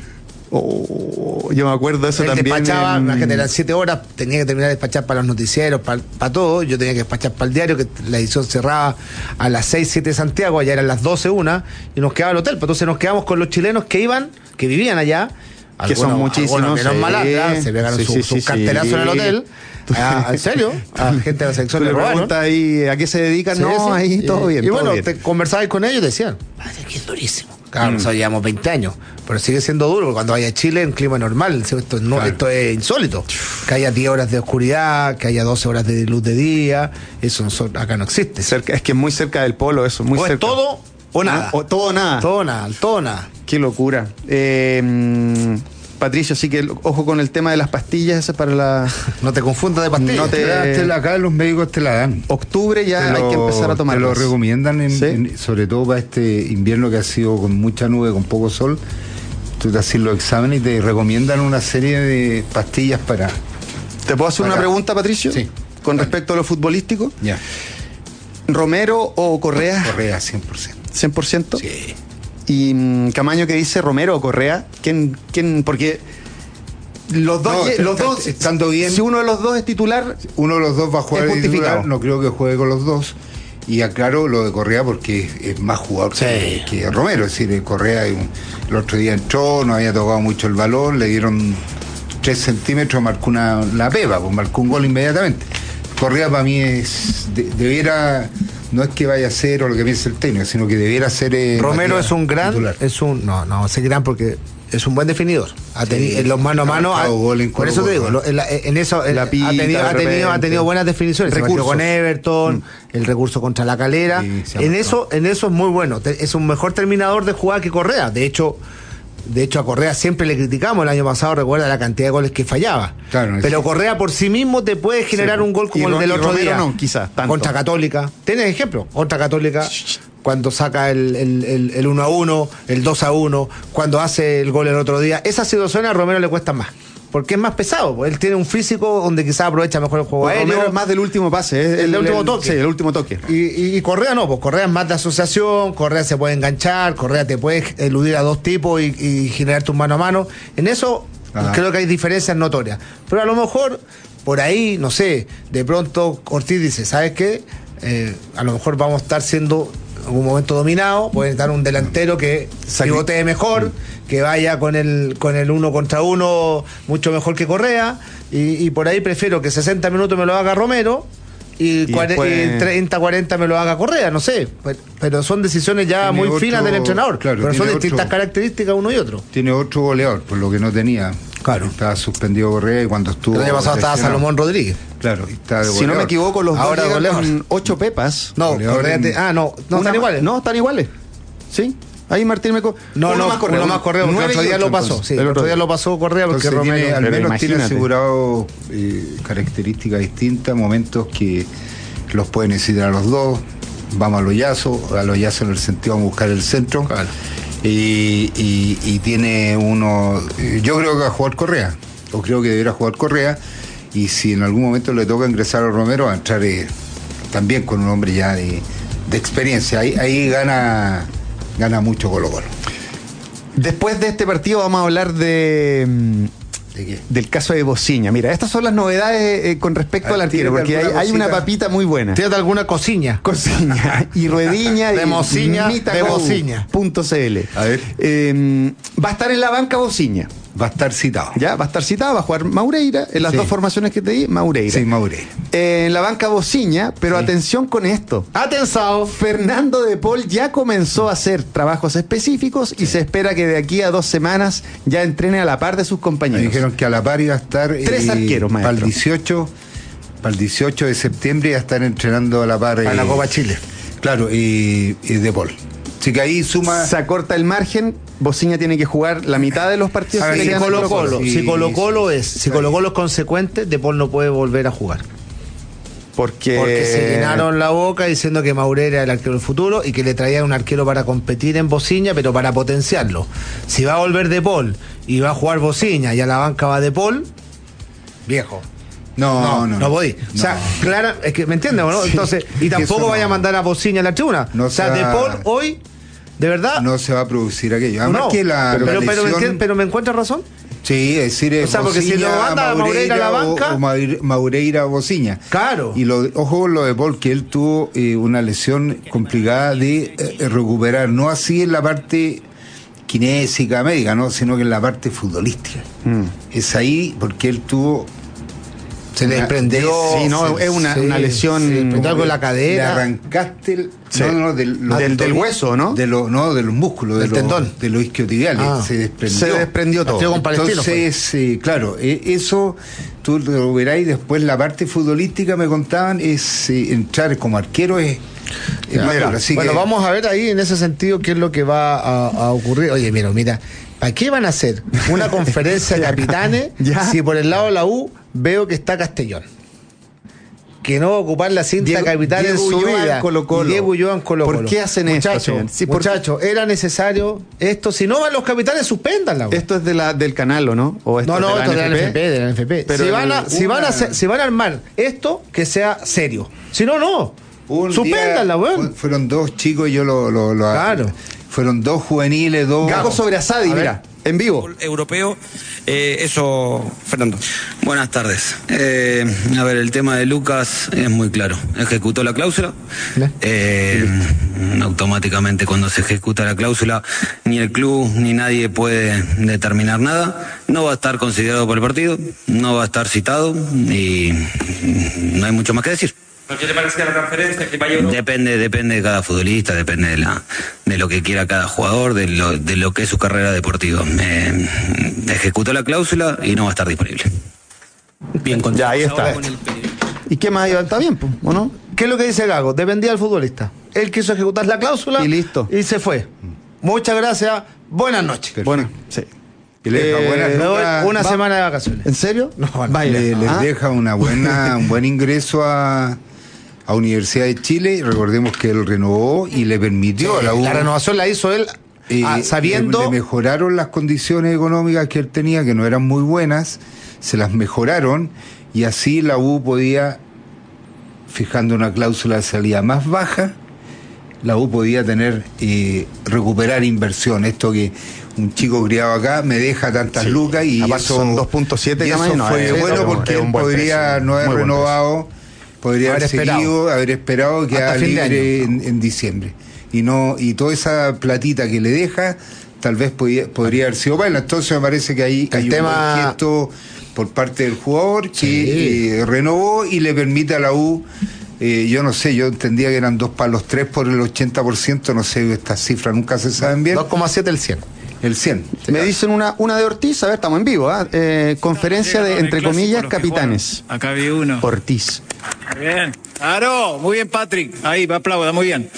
Yo me acuerdo de eso también. Despachaba, imagínate, eran 7 horas, tenía que terminar de despachar para los noticieros, para todo. Yo tenía que despachar para el diario, que la edición cerraba a las 6, 7 de Santiago, allá eran las 12, 1, y nos quedaba el hotel. Entonces nos quedamos con los chilenos que vivían allá. Que son muchísimos. Menos malas, se pegaron sus carterazos en el hotel. ¿En serio? A gente de la sección le robaron. Ahí, ¿a qué se dedican? Ahí todo bien. Y bueno, conversabais con ellos y decían, que es durísimo. Claro, nosotros llevamos 20 años, pero sigue siendo duro, porque cuando vaya a Chile en clima normal, esto es insólito. Que haya 10 horas de oscuridad, que haya 12 horas de luz de día, eso acá no existe. Es que es muy cerca del polo, eso, muy cerca. Es todo o nada. Todo o nada. Todo nada. Qué locura. Patricio, así que ojo con el tema de las pastillas, ese para la... No te confundas de pastillas. Acá los médicos te la dan. Octubre ya hay que empezar a tomar. Te lo recomiendan, sobre todo para este invierno que ha sido con mucha nube, con poco sol. Tú te haces los exámenes y te recomiendan una serie de pastillas para... ¿Te puedo hacer una pregunta, Patricio? Sí. Con respecto a lo futbolístico. Ya. ¿Romero o Correa? Correa, 100%. ¿100%? Sí. Y Camaño, que dice, ¿Romero o Correa? ¿Quién? Porque los dos estando bien. Si uno de los dos es titular, uno de los dos va a jugar de titular. No creo que juegue con los dos. Y aclaro lo de Correa porque es más jugador que Romero. Es decir, Correa el otro día entró, no había tocado mucho el balón, le dieron 3 centímetros, marcó la peba, pues marcó un gol inmediatamente. Correa para mí debiera... No es que vaya a ser o lo que piense el técnico, sino que debiera ser. Romero es un gran. Titular. No, es gran porque es un buen definidor. En los mano a mano. Por eso te digo, en eso ha tenido buenas definiciones. El recurso con Everton, el recurso contra la Calera. En eso es muy bueno. Es un mejor terminador de jugada que Correa. De hecho, a Correa siempre le criticamos el año pasado, recuerda la cantidad de goles que fallaba. Claro, pero Correa por sí mismo te puede generar un gol como el del otro día. No, quizás, tanto. Contra Católica. ¿Tienes ejemplo? Contra Católica, cuando saca el 1-1, el 2-1, cuando hace el gol el otro día. Esas situaciones a Romero le cuestan más. Porque es más pesado, pues él tiene un físico donde quizás aprovecha mejor el juego aéreo. Romero es más del último pase, el último toque. Sí, el último toque. Y Correa no, pues Correa es más de asociación, Correa se puede enganchar, Correa te puede eludir a dos tipos y generar tu mano a mano. En eso creo que hay diferencias notorias. Pero a lo mejor, por ahí, no sé, de pronto Ortiz dice, ¿sabes qué? A lo mejor vamos a estar siendo en algún momento dominado, puede estar un delantero que pivotee mejor, que vaya con el 1 contra 1 mucho mejor que Correa, y por ahí prefiero que 60 minutos me lo haga Romero y 30, 40 me lo haga Correa, no sé, pero son decisiones ya muy finas del entrenador, pero son distintas características uno y otro. Tiene otro goleador, por lo que no tenía. Claro. Estaba suspendido Correa y cuando estuvo... El año pasado estaba Salomón Rodríguez. Claro, y está de si no me equivoco, los ahora dos llegan con 8 pepas. No, Correa no están iguales. No, están iguales. ¿Sí? Ahí Martín uno más Correa, porque el otro día lo pasó. Sí, el otro día lo pasó Correa porque Romero al menos tiene asegurado características distintas, momentos que los puede necesitar a los dos. Vamos a Loyazo en el sentido de buscar el centro. Claro. Y tiene uno, yo creo que va a jugar Correa, o creo que deberá jugar Correa, y si en algún momento le toca ingresar a Romero, va a entrar también con un hombre ya de experiencia. Ahí gana mucho Colo-Colo. Después de este partido vamos a hablar de ¿De qué? Del caso de Bociña. Mira, estas son las novedades con respecto al arquero, porque hay una papita muy buena. ¿Tienes alguna cociña? Cociña y Ruediña de Mociña, de Bociña. .cl. A ver. Va a estar en la banca Bociña. Va a estar citado. Ya, va a estar citado, va a jugar Maureira, en las dos formaciones que te di, Maureira. Sí, Maureira. En la banca Bociña, pero atención con esto. Atención. Fernando de Paul ya comenzó a hacer trabajos específicos y se espera que de aquí a 2 semanas ya entrene a la par de sus compañeros. Me dijeron que a la par iba a estar 3 arqueros, maestro. Para el 18 de septiembre iba a estar entrenando a la par. Para la Copa Chile. Claro, y de Paul. Así que ahí suma. Se acorta el margen. Bociña tiene que jugar la mitad de los partidos. Si Colo-Colo es consecuente, De Paul no puede volver a jugar. Porque se llenaron la boca diciendo que Maureira era el arquero del futuro y que le traían un arquero para competir en Bociña, pero para potenciarlo. Si va a volver De Paul y va a jugar Bociña y a la banca va De Paul, viejo. No podí. O sea, Clara, es que, ¿me entiendes, no? Sí. Entonces, y tampoco vaya a mandar a Bociña a la tribuna. No, o sea, De Paul hoy, de verdad. No se va a producir aquello. Además que pero me encuentras razón. Sí, es decir, o sea, porque Bociña, si lo manda a Maureira a la banca. O Maureira o Bociña. Claro. Y ojo con lo de Paul, que él tuvo una lesión complicada de recuperar. No así en la parte kinésica, médica, ¿no? Sino que en la parte futbolística. Es ahí porque él tuvo. Se le desprendió. Sí, no, es una lesión. Se desprendió con la cadera. Le arrancaste del hueso, ¿no? De los músculos, del tendón. De los isquiotibiales. Se desprendió todo. Entonces, claro, eso tú lo verás y después la parte futbolística, me contaban, es entrar como arquero es mayor. Así bueno, vamos a ver ahí en ese sentido qué es lo que va a ocurrir. Oye, mira. ¿Para qué van a hacer una conferencia de capitanes si por el lado de la U veo que está Castellón? Que no va a ocupar la cinta capital en su vida. Diego Ulloa en Colo-Colo. ¿Por qué hacen esto, señor? Sí, muchachos, era necesario esto. Si no van los capitanes, suspendanla. Esto es del canal, ¿o no? ¿O esto esto es de la NFP. Pero si van a armar esto, que sea serio. Si no, no. Suspéndanla, weón. Fueron 2 chicos y yo Claro. Fueron 2 juveniles, 2. Gago sobre Asadi, mira, en vivo. Europeo, eso, Fernando. Buenas tardes. A ver, el tema de Lucas es muy claro. Ejecutó la cláusula. Automáticamente cuando se ejecuta la cláusula, ni el club ni nadie puede determinar nada. No va a estar considerado por el partido, no va a estar citado y no hay mucho más que decir. ¿Qué le parece a la transferencia? Depende de cada futbolista, depende de lo que quiera cada jugador, de lo que es su carrera deportiva. Ejecutó la cláusula y no va a estar disponible. Bien, ya ahí está. ¿Y qué más? ¿Está bien, o no? ¿Qué es lo que dice Gago? Dependía del futbolista. Él quiso ejecutar la cláusula y listo. Y se fue. Muchas gracias. Buenas noches. Bueno, sí. Y le deja una semana de vacaciones. ¿En serio? No, les deja un buen ingreso a Universidad de Chile. Recordemos que él renovó y le permitió a la U. La renovación la hizo él sabiendo. Le mejoraron las condiciones económicas que él tenía, que no eran muy buenas, se las mejoraron y así la U podía, fijando una cláusula de salida más baja, la U podía recuperar inversión. Esto que un chico criado acá me deja tantas lucas y eso son 2.7 y eso fue bueno porque él podría no haber renovado. Podría haber esperado que libre en diciembre. Y toda esa platita que le deja, tal vez podría haber sido bueno. Entonces me parece que ahí hay un buen gesto por parte del jugador que renovó y le permite a la U. Yo no sé, yo entendía que eran 2 palos 3 por el 80%, no sé, estas cifras nunca se saben bien. 2,7 el 100. El 100. Me dicen una de Ortiz, a ver, estamos en vivo, conferencia de, entre comillas, capitanes. Acá vi uno. Ortiz. Bien, claro, muy bien, Patrick. Ahí, va, aplauda, muy bien.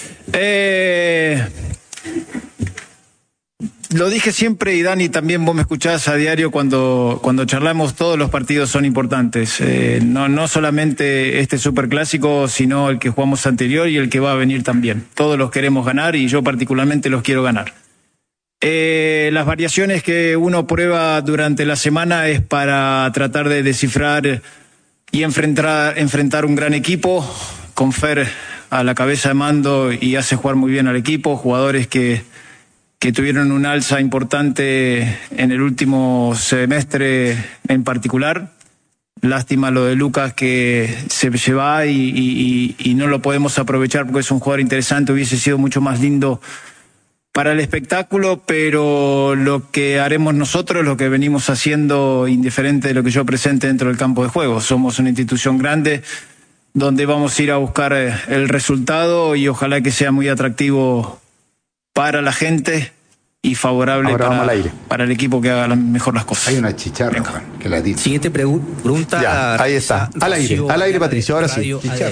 Lo dije siempre y Dani, también vos me escuchás a diario cuando charlamos, todos los partidos son importantes. No solamente este superclásico, sino el que jugamos anterior y el que va a venir también. Todos los queremos ganar y yo particularmente los quiero ganar. Las variaciones que uno prueba durante la semana es para tratar de descifrar y enfrentar un gran equipo, con Fer a la cabeza de mando y hace jugar muy bien al equipo, jugadores que que tuvieron un alza importante en el último semestre en particular. Lástima lo de Lucas, que se va y no lo podemos aprovechar porque es un jugador interesante. Hubiese sido mucho más lindo para el espectáculo, pero lo que haremos nosotros, lo que venimos haciendo, indiferente de lo que yo presente dentro del campo de juego. Somos una institución grande donde vamos a ir a buscar el resultado y ojalá que sea muy atractivo para la gente y favorable para el equipo que haga mejor las cosas. Hay una chicharra, Juan, que la dice. Siguiente pregunta. Ya, ahí está. Al aire, Patricio, ahora sí.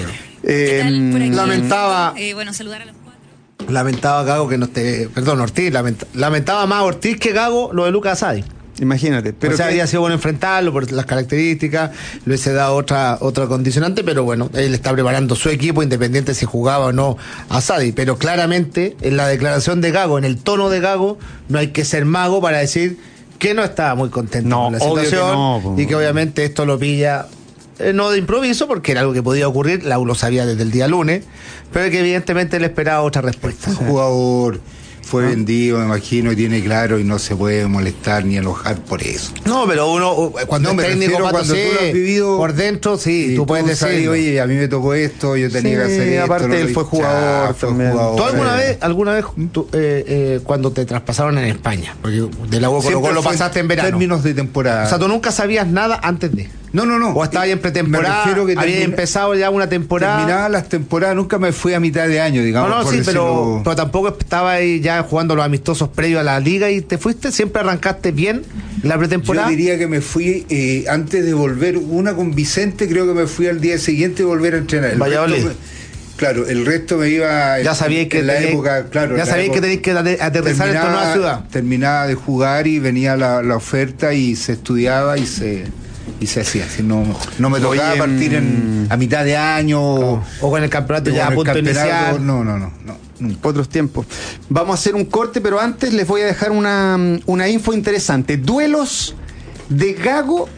Lamentaba. Bueno, saludar a los cuatro. Lamentaba Gago que no esté. Perdón, Ortiz. Lamentaba más Ortiz que Gago lo de Lucas Asadi. Imagínate. Pero o sea, habría sido bueno enfrentarlo por las características, le hubiese dado otra condicionante, pero bueno, él está preparando su equipo, independiente si jugaba o no Asadi. Pero claramente, en la declaración de Gago, en el tono de Gago, no hay que ser mago para decir que no estaba muy contento con la situación y que obviamente esto lo pilla. No de improviso, porque era algo que podía ocurrir, la U lo sabía desde el día lunes, pero que evidentemente él esperaba otra respuesta. El jugador fue vendido, me imagino, y tiene claro, y no se puede molestar ni enojar por eso. No, pero uno, cuando es técnico, cuando tú lo has vivido por dentro, sí, tú puedes decir, oye, a mí me tocó esto, yo tenía que hacer esto. Aparte él fue jugador también. ¿Tú alguna vez cuando te traspasaron en España? Porque de la U lo pasaste en verano. Términos de temporada. O sea, tú nunca sabías nada antes de. No. O estaba ahí en pretemporada, había empezado ya una temporada. Terminaba las temporadas, nunca me fui a mitad de año, digamos. No, sí, pero tampoco estaba ahí ya jugando los amistosos previos a la liga y te fuiste, siempre arrancaste bien la pretemporada. Yo diría que me fui antes de volver, una con Vicente, creo que me fui al día siguiente a volver a entrenar. Valladolid. Claro, el resto me iba ya sabía que la época, claro. Ya sabía que tenías que aterrizar en tu nueva ciudad. Terminaba de jugar y venía la oferta y se estudiaba y se hacía. Si no me tocaba partir a mitad de año o con el campeonato ya a punto de iniciar. No. Nunca. Otros tiempos. Vamos a hacer un corte, pero antes les voy a dejar una info interesante. Duelos de Gago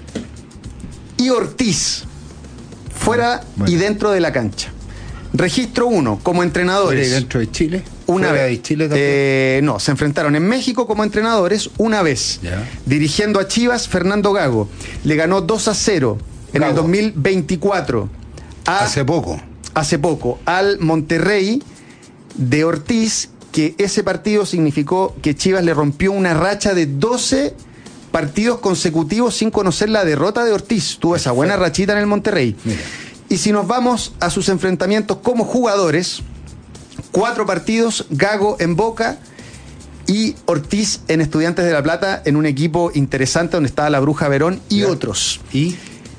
y Ortiz, fuera y dentro de la cancha. Registro 1, como entrenadores. ¿Fuera y dentro de Chile? Una vez. De Chile también? No, se enfrentaron en México como entrenadores una vez. Ya. Dirigiendo a Chivas, Fernando Gago le ganó 2-0 en el 2024. Hace poco Al Monterrey de Ortiz, que ese partido significó que Chivas le rompió una racha de 12 partidos consecutivos sin conocer la derrota de Ortiz. Tuvo esa buena rachita en el Monterrey. Mira. Y si nos vamos a sus enfrentamientos como jugadores, 4 partidos, Gago en Boca y Ortiz en Estudiantes de La Plata, en un equipo interesante donde estaba la Bruja Verón y otros. Y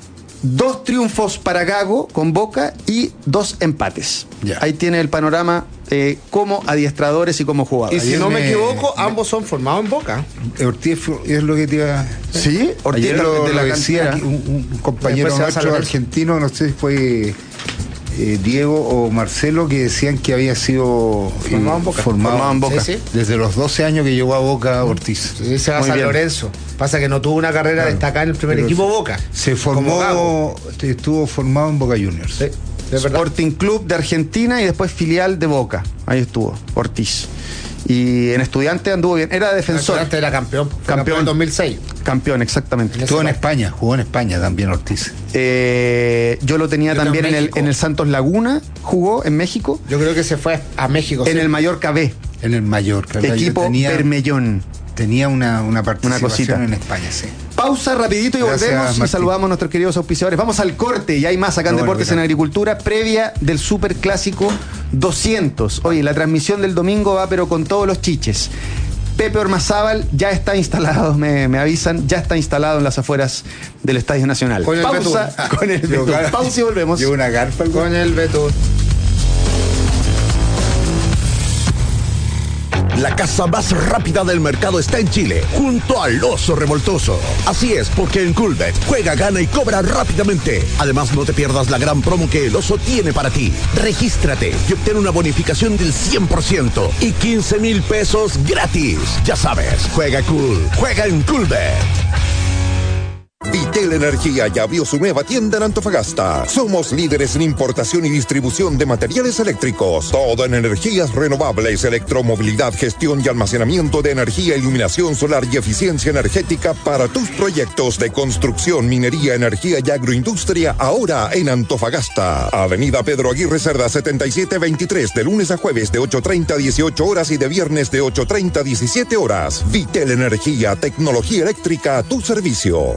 2 triunfos para Gago con Boca y 2 empates. Ahí tiene el panorama como adiestradores y como jugadores. Y si no me equivoco, ambos son formados en Boca. Ortiz es lo que te iba. Sí, Ortiz ayer lo decía un compañero nuestro argentino, no sé si fue Diego o Marcelo, que decían que había sido formado en Boca. Sí. Desde los 12 años que llegó a Boca Ortiz. Sí, se va a San Lorenzo. Pasa que no tuvo una carrera destacada en el primer equipo Boca. Se formó, estuvo formado en Boca Juniors. Sí. Sporting Club de Argentina y después filial de Boca. Ahí estuvo Ortiz. Y en Estudiantes anduvo bien. Era defensor. Estudiantes era campeón en 2006. Campeón, exactamente. Estuvo en España, jugó en España también Ortiz. Yo lo tenía también en el Santos Laguna, jugó en México. Yo creo que se fue a México. En el Mallorca B. En el Mallorca. Equipo Bermellón. Tenía una participación cosita en España, sí. Pausa rapidito y Gracias, volvemos Martín. y saludamos a nuestros queridos auspiciadores. Vamos al corte y hay más acá en Deportes en Agricultura, previa del Superclásico 200. Oye, la transmisión del domingo va pero con todos los chiches. Pepe Ormazábal ya está instalado, me avisan, ya está instalado en las afueras del Estadio Nacional. Con el Pausa Betún. con el Betún. Pausa y volvemos. Lleva una garpa con el Betún. La casa más rápida del mercado está en Chile, junto al Oso Revoltoso. Así es, porque en Coolbet juega, gana y cobra rápidamente. Además, no te pierdas la gran promo que el Oso tiene para ti. Regístrate y obtén una bonificación del 100% y 15,000 pesos gratis. Ya sabes, juega cool, juega en Coolbet. Vitel Energía ya abrió su nueva tienda en Antofagasta. Somos líderes en importación y distribución de materiales eléctricos. Todo en energías renovables, electromovilidad, gestión y almacenamiento de energía, iluminación solar y eficiencia energética para tus proyectos de construcción, minería, energía y agroindustria, ahora en Antofagasta. Avenida Pedro Aguirre Cerda 7723, de lunes a jueves de 8:30 a 18 horas y de viernes de 8:30 a 17 horas. Vitel Energía, tecnología eléctrica a tu servicio.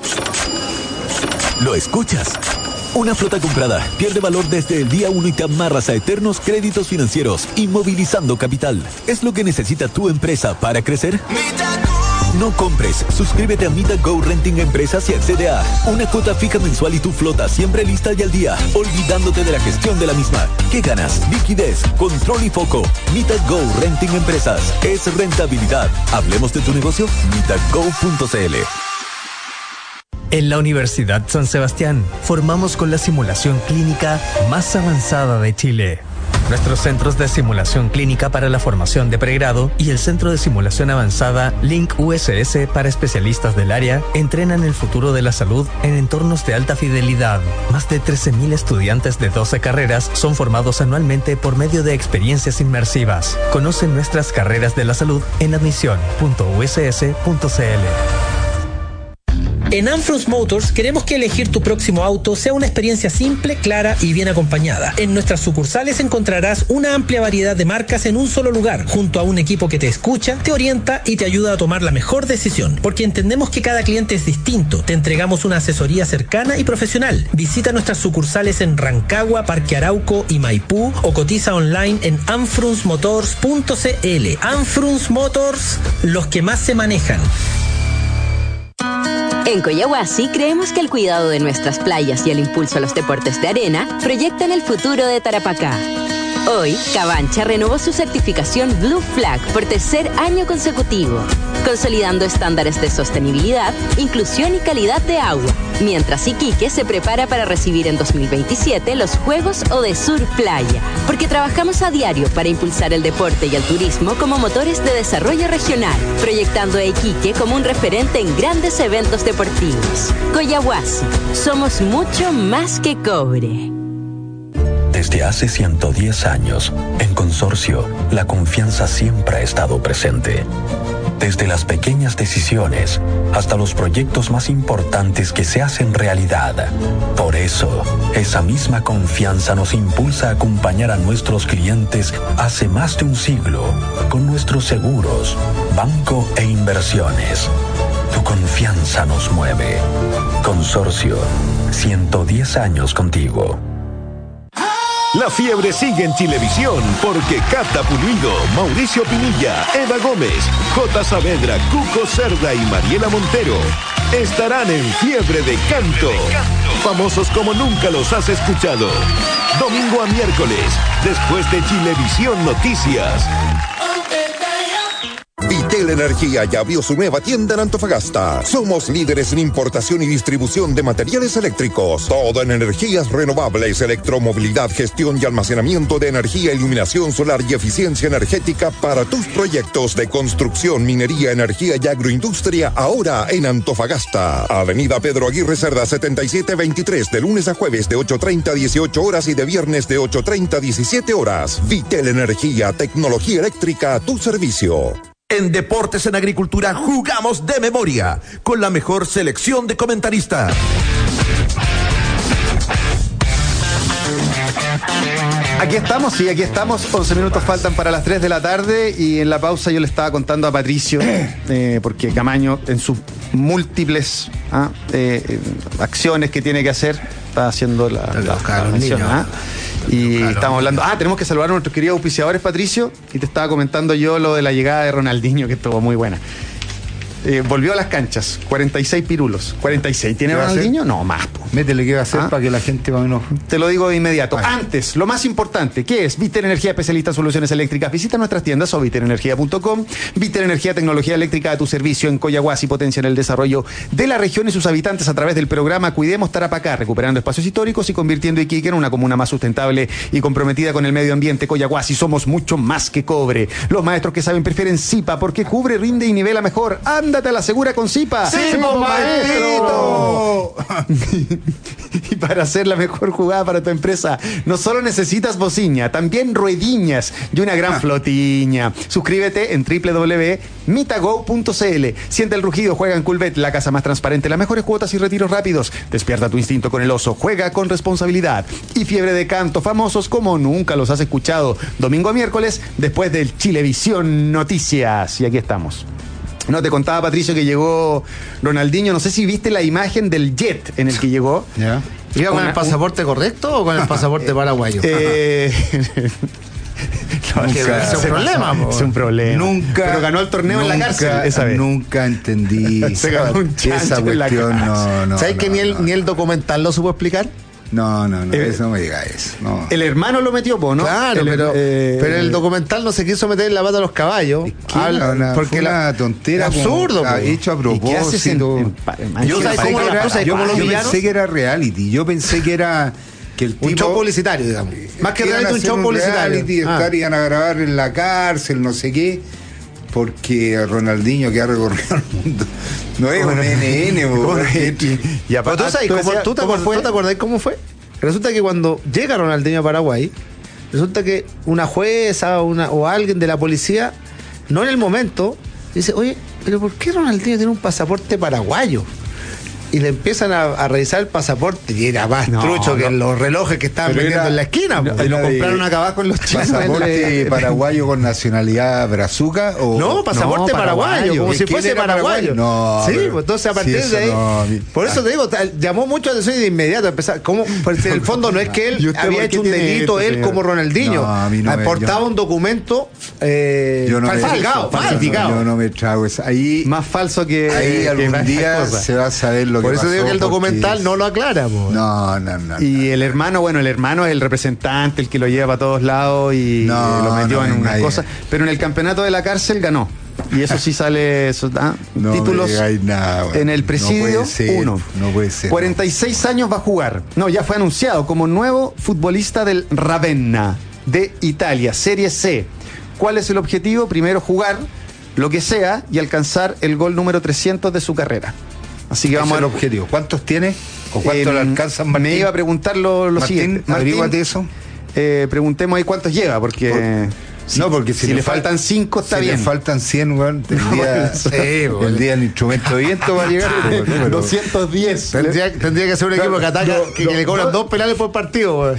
¿Lo escuchas? Una flota comprada pierde valor desde el día 1 y te amarras a eternos créditos financieros, inmovilizando capital. ¿Es lo que necesita tu empresa para crecer? No compres. Suscríbete a Mita Go Renting Empresas y accede a una cuota fija mensual y tu flota siempre lista y al día, olvidándote de la gestión de la misma. ¿Qué ganas? Liquidez, control y foco. Mita Go Renting Empresas. Es rentabilidad. Hablemos de tu negocio. MitaGo.cl. En la Universidad San Sebastián, formamos con la simulación clínica más avanzada de Chile. Nuestros centros de simulación clínica para la formación de pregrado y el Centro de Simulación Avanzada Link USS para especialistas del área entrenan el futuro de la salud en entornos de alta fidelidad. Más de 13.000 estudiantes de 12 carreras son formados anualmente por medio de experiencias inmersivas. Conoce nuestras carreras de la salud en admisión.uss.cl. En Anfrus Motors queremos que elegir tu próximo auto sea una experiencia simple, clara y bien acompañada. En nuestras sucursales encontrarás una amplia variedad de marcas en un solo lugar, junto a un equipo que te escucha, te orienta y te ayuda a tomar la mejor decisión. Porque entendemos que cada cliente es distinto. Te entregamos una asesoría cercana y profesional. Visita nuestras sucursales en Rancagua, Parque Arauco y Maipú o cotiza online en anfrusmotors.cl. Anfrus Motors, los que más se manejan. En Coyahuasi creemos que el cuidado de nuestras playas y el impulso a los deportes de arena proyectan el futuro de Tarapacá. Hoy, Cabancha renovó su certificación Blue Flag por tercer año consecutivo, consolidando estándares de sostenibilidad, inclusión y calidad de agua, mientras Iquique se prepara para recibir en 2027 los Juegos Odesur Playa, porque trabajamos a diario para impulsar el deporte y el turismo como motores de desarrollo regional, proyectando a Iquique como un referente en grandes eventos deportivos. Coyahuasi, somos mucho más que cobre. Desde hace 110 años, en Consorcio, la confianza siempre ha estado presente. Desde las pequeñas decisiones hasta los proyectos más importantes que se hacen realidad. Por eso, esa misma confianza nos impulsa a acompañar a nuestros clientes hace más de un siglo con nuestros seguros, banco e inversiones. Tu confianza nos mueve. Consorcio, 110 años contigo. La fiebre sigue en Chilevisión porque Cata Pulido, Mauricio Pinilla, Eva Gómez, J. Saavedra, Cuco Cerda y Mariela Montero estarán en fiebre de canto. Famosos como nunca los has escuchado. Domingo a miércoles, después de Chilevisión Noticias. Vitel Energía ya abrió su nueva tienda en Antofagasta. Somos líderes en importación y distribución de materiales eléctricos. Todo en energías renovables, electromovilidad, gestión y almacenamiento de energía, iluminación solar y eficiencia energética para tus proyectos de construcción, minería, energía y agroindustria, ahora en Antofagasta. Avenida Pedro Aguirre Cerda 7723, de lunes a jueves de 8:30 a 18 horas y de viernes de 8:30 a 17 horas. Vitel Energía, tecnología eléctrica a tu servicio. En Deportes en Agricultura jugamos de memoria, con la mejor selección de comentaristas. Aquí estamos, sí, aquí estamos. 11 minutos faltan para las 3 de la tarde y en la pausa yo le estaba contando a Patricio, porque Camaño en sus múltiples acciones que tiene que hacer, está haciendo la mención, y estamos hablando, tenemos que saludar a nuestros queridos auspiciadores, Patricio, y te estaba comentando yo lo de la llegada de Ronaldinho, que estuvo muy buena. Volvió a las canchas, 46 pirulos. ¿46 tiene Ronaldinho? No, más. Métele qué va a hacer para que la gente va a menos. Te lo digo de inmediato. Antes, lo más importante, ¿qué es? Vitel Energía, especialista en soluciones eléctricas. Visita nuestras tiendas o viterenergia.com. Vitel Energía, tecnología eléctrica a tu servicio en Coyahuasi, potencia en el desarrollo de la región y sus habitantes a través del programa Cuidemos Tarapacá, recuperando espacios históricos y convirtiendo Iquique en una comuna más sustentable y comprometida con el medio ambiente. Coyahuasi, somos mucho más que cobre. Los maestros que saben prefieren Zipa porque cubre, rinde y nivela mejor. Mándate a la segura con Zipa. ¡Sí, maestro! Y para hacer la mejor jugada para tu empresa, no solo necesitas bociña, también ruediñas y una gran flotiña. Suscríbete en www.mitago.cl. Siente el rugido, juega en Coolbet, la casa más transparente, las mejores cuotas y retiros rápidos. Despierta tu instinto con el oso, juega con responsabilidad. Y fiebre de canto, famosos como nunca los has escuchado. Domingo a miércoles, después del Chilevisión Noticias. Y aquí estamos. No, te contaba, Patricio, que llegó Ronaldinho. No sé si viste la imagen del jet en el que llegó. ¿Ya? ¿Iba con el pasaporte correcto o con el pasaporte paraguayo? Es un problema. Es un problema. Nunca. Pero ganó el torneo en la cárcel esa vez. Nunca entendí Se ganó un esa chancho en la cuestión. cárcel. ¿Sabes que ni el documental lo supo explicar? No, eso no me diga eso. No. El hermano lo metió, ¿no? Claro, pero el documental no se quiso meter en la pata a los caballos. Porque la tontera. Absurdo. Hecho a propósito. Yo pensé que era reality. Yo pensé que era. Que el tipo, un show publicitario, digamos. Más que reality, un show publicitario. Estarían a grabar en la cárcel, no sé qué. Porque Ronaldinho, que ha recorrido el mundo, no es un NN. ¿Tú te acordás cómo fue? Resulta que cuando llega Ronaldinho a Paraguay, resulta que una jueza o alguien de la policía, no en el momento, dice, oye, pero ¿por qué Ronaldinho tiene un pasaporte paraguayo? Y le empiezan a revisar el pasaporte y era más trucho que los relojes que estaban vendiendo en la esquina. Y lo compraron acá abajo en los chinos. ¿Pasaporte paraguayo con nacionalidad brazuca? No, pasaporte paraguayo, como si fuese paraguayo. No, sí, pues entonces a partir de ahí. Por eso te digo, llamó mucho la atención y de inmediato empezar. Porque en el fondo no es que él había hecho un delito, él como Ronaldinho. Aportaba un documento falsificado. Yo no me trago eso. Ahí, más falso que. Ahí algún día se va a saber lo por que eso pasó, digo que el documental no lo aclara. No. Y el hermano, el hermano es el representante, el que lo lleva para todos lados y lo metió en unas cosas. Pero en el campeonato de la cárcel ganó. Y eso sí sale títulos en el presidio 1. No puede ser. 46 años va a jugar. No, ya fue anunciado como nuevo futbolista del Ravenna de Italia, Serie C. ¿Cuál es el objetivo? Primero jugar lo que sea y alcanzar el gol número 300 de su carrera. Así que vamos al objetivo. ¿Cuántos tiene? ¿O cuántos le alcanzan, Martín? Me iba a preguntar lo siguiente. Averíguate eso. Preguntemos ahí cuántos lleva, porque... porque si le faltan 5 está bien. Si le faltan 100, weón, el día del instrumento de viento va a llegar. 210. Tendría que ser un equipo que ataca, que le cobran 2 penales por partido.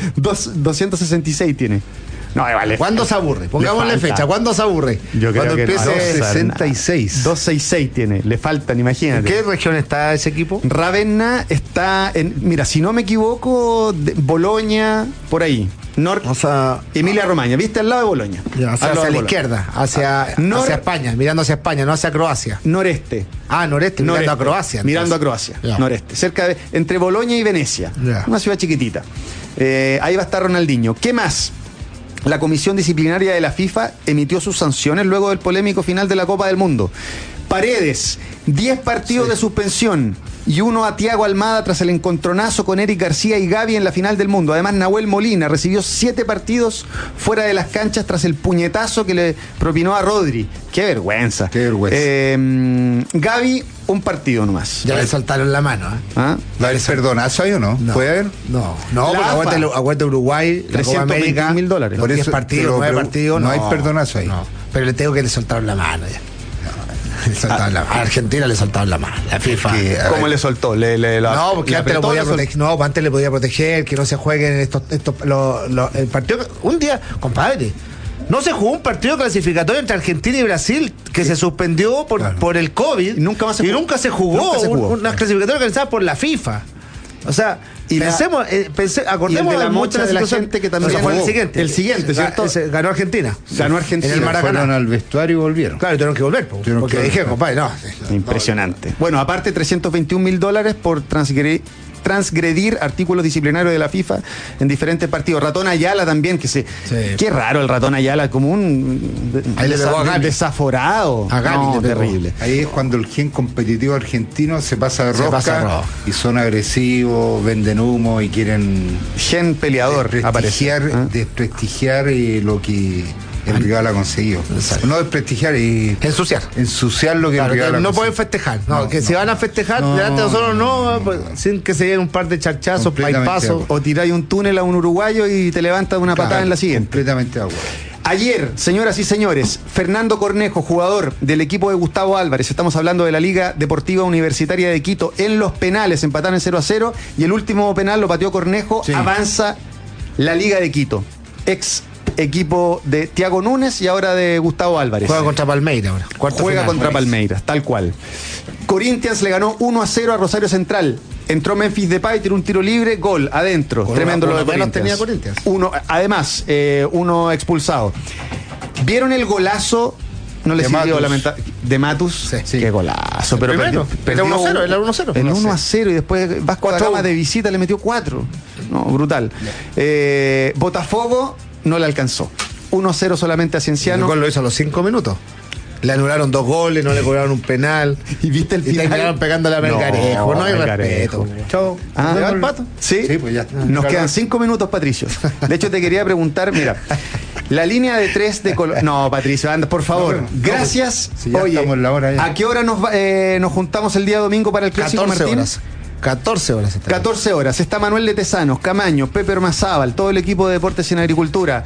266 tiene. No, vale. ¿Cuándo se aburre? Pongámosle fecha. ¿Cuándo se aburre? Yo creo cuando que empiece 266. 266 tiene. Le faltan, imagínate. ¿En qué región está ese equipo? Ravenna está en, mira, si no me equivoco, Boloña, por ahí. Emilia Romagna, ¿viste? Al lado de Boloña. Hacia la izquierda, hacia España, mirando hacia España, no hacia Croacia. Noreste. Noreste, mirando a Croacia. Mirando a Croacia, noreste. Cerca de, entre Boloña y Venecia. Una ciudad chiquitita. Ahí va a estar Ronaldinho. ¿Qué más? La comisión disciplinaria de la FIFA emitió sus sanciones luego del polémico final de la Copa del Mundo. Paredes, 10 partidos de suspensión y 1 a Thiago Almada tras el encontronazo con Eric García y Gavi en la final del mundo. Además, Nahuel Molina recibió 7 partidos fuera de las canchas tras el puñetazo que le propinó a Rodri. ¡Qué vergüenza! Gavi, un partido nomás. Ya le soltaron la mano. ¿Va a haber perdonazo ahí o no? ¿Puede haber? No, porque aguante Uruguay, $320,000. Por 10 partidos, 9 partidos. No hay perdonazo ahí. No, pero le tengo que le soltaron la mano ya. A Argentina le soltaron la mano, la FIFA. ¿Cómo le soltó? No, porque antes lo podía proteger. No, antes le podía proteger, que no se jueguen el partido. Un día, compadre, no se jugó un partido clasificatorio entre Argentina y Brasil que se suspendió por el COVID. Y nunca se jugó. Una clasificatoria organizada por la FIFA. O sea, acordemos de la mocha de la gente que también fue el siguiente, ¿cierto? Ganó Argentina. En el Maracaná. Fueron al vestuario y volvieron. Claro, tuvieron que volver, porque dijeron, compadre, no. Impresionante. Bueno, aparte $321,000 por transgredir artículos disciplinarios de la FIFA en diferentes partidos. Ratón Ayala también, qué raro el Ratón Ayala, como un desaforado. Terrible. Ahí es cuando el gen competitivo argentino se pasa de rosca y son agresivos, venden humo y quieren gen peleador desprestigiar lo que el rival ha conseguido. Exacto. No desprestigiar y ensuciar lo que claro, el rival ha no conseguido. pueden festejar, que si van a festejar delante de nosotros pues, sin que se den un par de charchazos, paipazos. O tiráis un túnel a un uruguayo y te levantas de una patada en la siguiente. Completamente de acuerdo. Ayer, señoras y señores, Fernando Cornejo, jugador del equipo de Gustavo Álvarez, estamos hablando de la Liga Deportiva Universitaria de Quito, en los penales empataron en 0-0 y el último penal lo pateó Cornejo, avanza la Liga de Quito, ex equipo de Thiago Núñez y ahora de Gustavo Álvarez. Juega contra Palmeiras ahora. Juega contra Palmeiras, tal cual. Corinthians le ganó 1-0 a Rosario Central. Entró Memphis Depay, tiró un tiro libre, gol, adentro. Tremendo lo de Corinthians. Tenía Corinthians. Además, uno expulsado. ¿Vieron el golazo? No le sirvió de Matus. Sí. Qué golazo. Pero perdió era 1-0, era 1-0. El 1-0 y después Vasco da Gama de visita le metió 4. No, brutal. Botafogo no le alcanzó. 1-0 solamente a Cienciano. El gol lo hizo a los 5 minutos. Le anularon 2 goles, no le cobraron un penal. Y viste el final. Y terminaron pegándole a Melgarejo. No hay respeto. Chau. ¿Va el Pato? Sí, pues ya. Nos quedan 5 minutos, Patricio. De hecho, te quería preguntar, mira, la línea de 3 de Colo... No, Patricio, anda, por favor. Gracias. Si ya estamos en la hora ya. ¿A qué hora nos juntamos el día domingo para el Clásico, 14 Martín? horas. 14 horas. 14 horas. Está Manuel de Tesanos, Camaño, Pepe Ormazábal, todo el equipo de Deportes en Agricultura.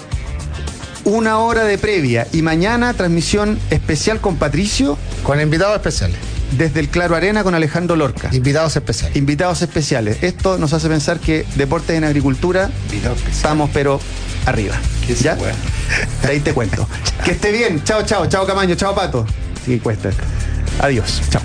1 hora de previa y mañana transmisión especial con Patricio. Con invitados especiales. Desde el Claro Arena con Alejandro Lorca. Invitados especiales. Invitados especiales. Esto nos hace pensar que Deportes en Agricultura estamos pero arriba. ¿Ya? De ahí te cuento. Que esté bien. Chao, chao. Chao, Camaño. Chao, Pato. Sí, cuesta. Adiós. Chao.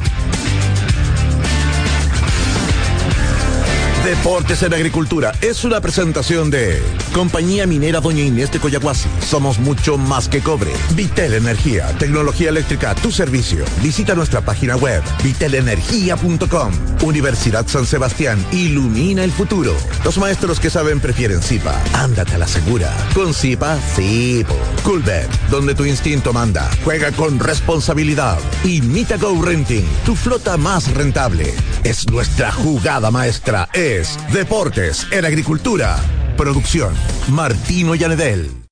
Deportes en Agricultura es una presentación de Compañía Minera Doña Inés de Coyahuasi. Somos mucho más que cobre. Vitel Energía, tecnología eléctrica a tu servicio. Visita nuestra página web vitelenergia.com. Universidad San Sebastián, ilumina el futuro. Los maestros que saben prefieren Zipa. Ándate a la segura. Con Zipa, sí. Culver, donde tu instinto manda. Juega con responsabilidad. Y Mitago Renting, tu flota más rentable. Es nuestra jugada maestra. Es Deportes en Agricultura. Producción Martino Llanedel.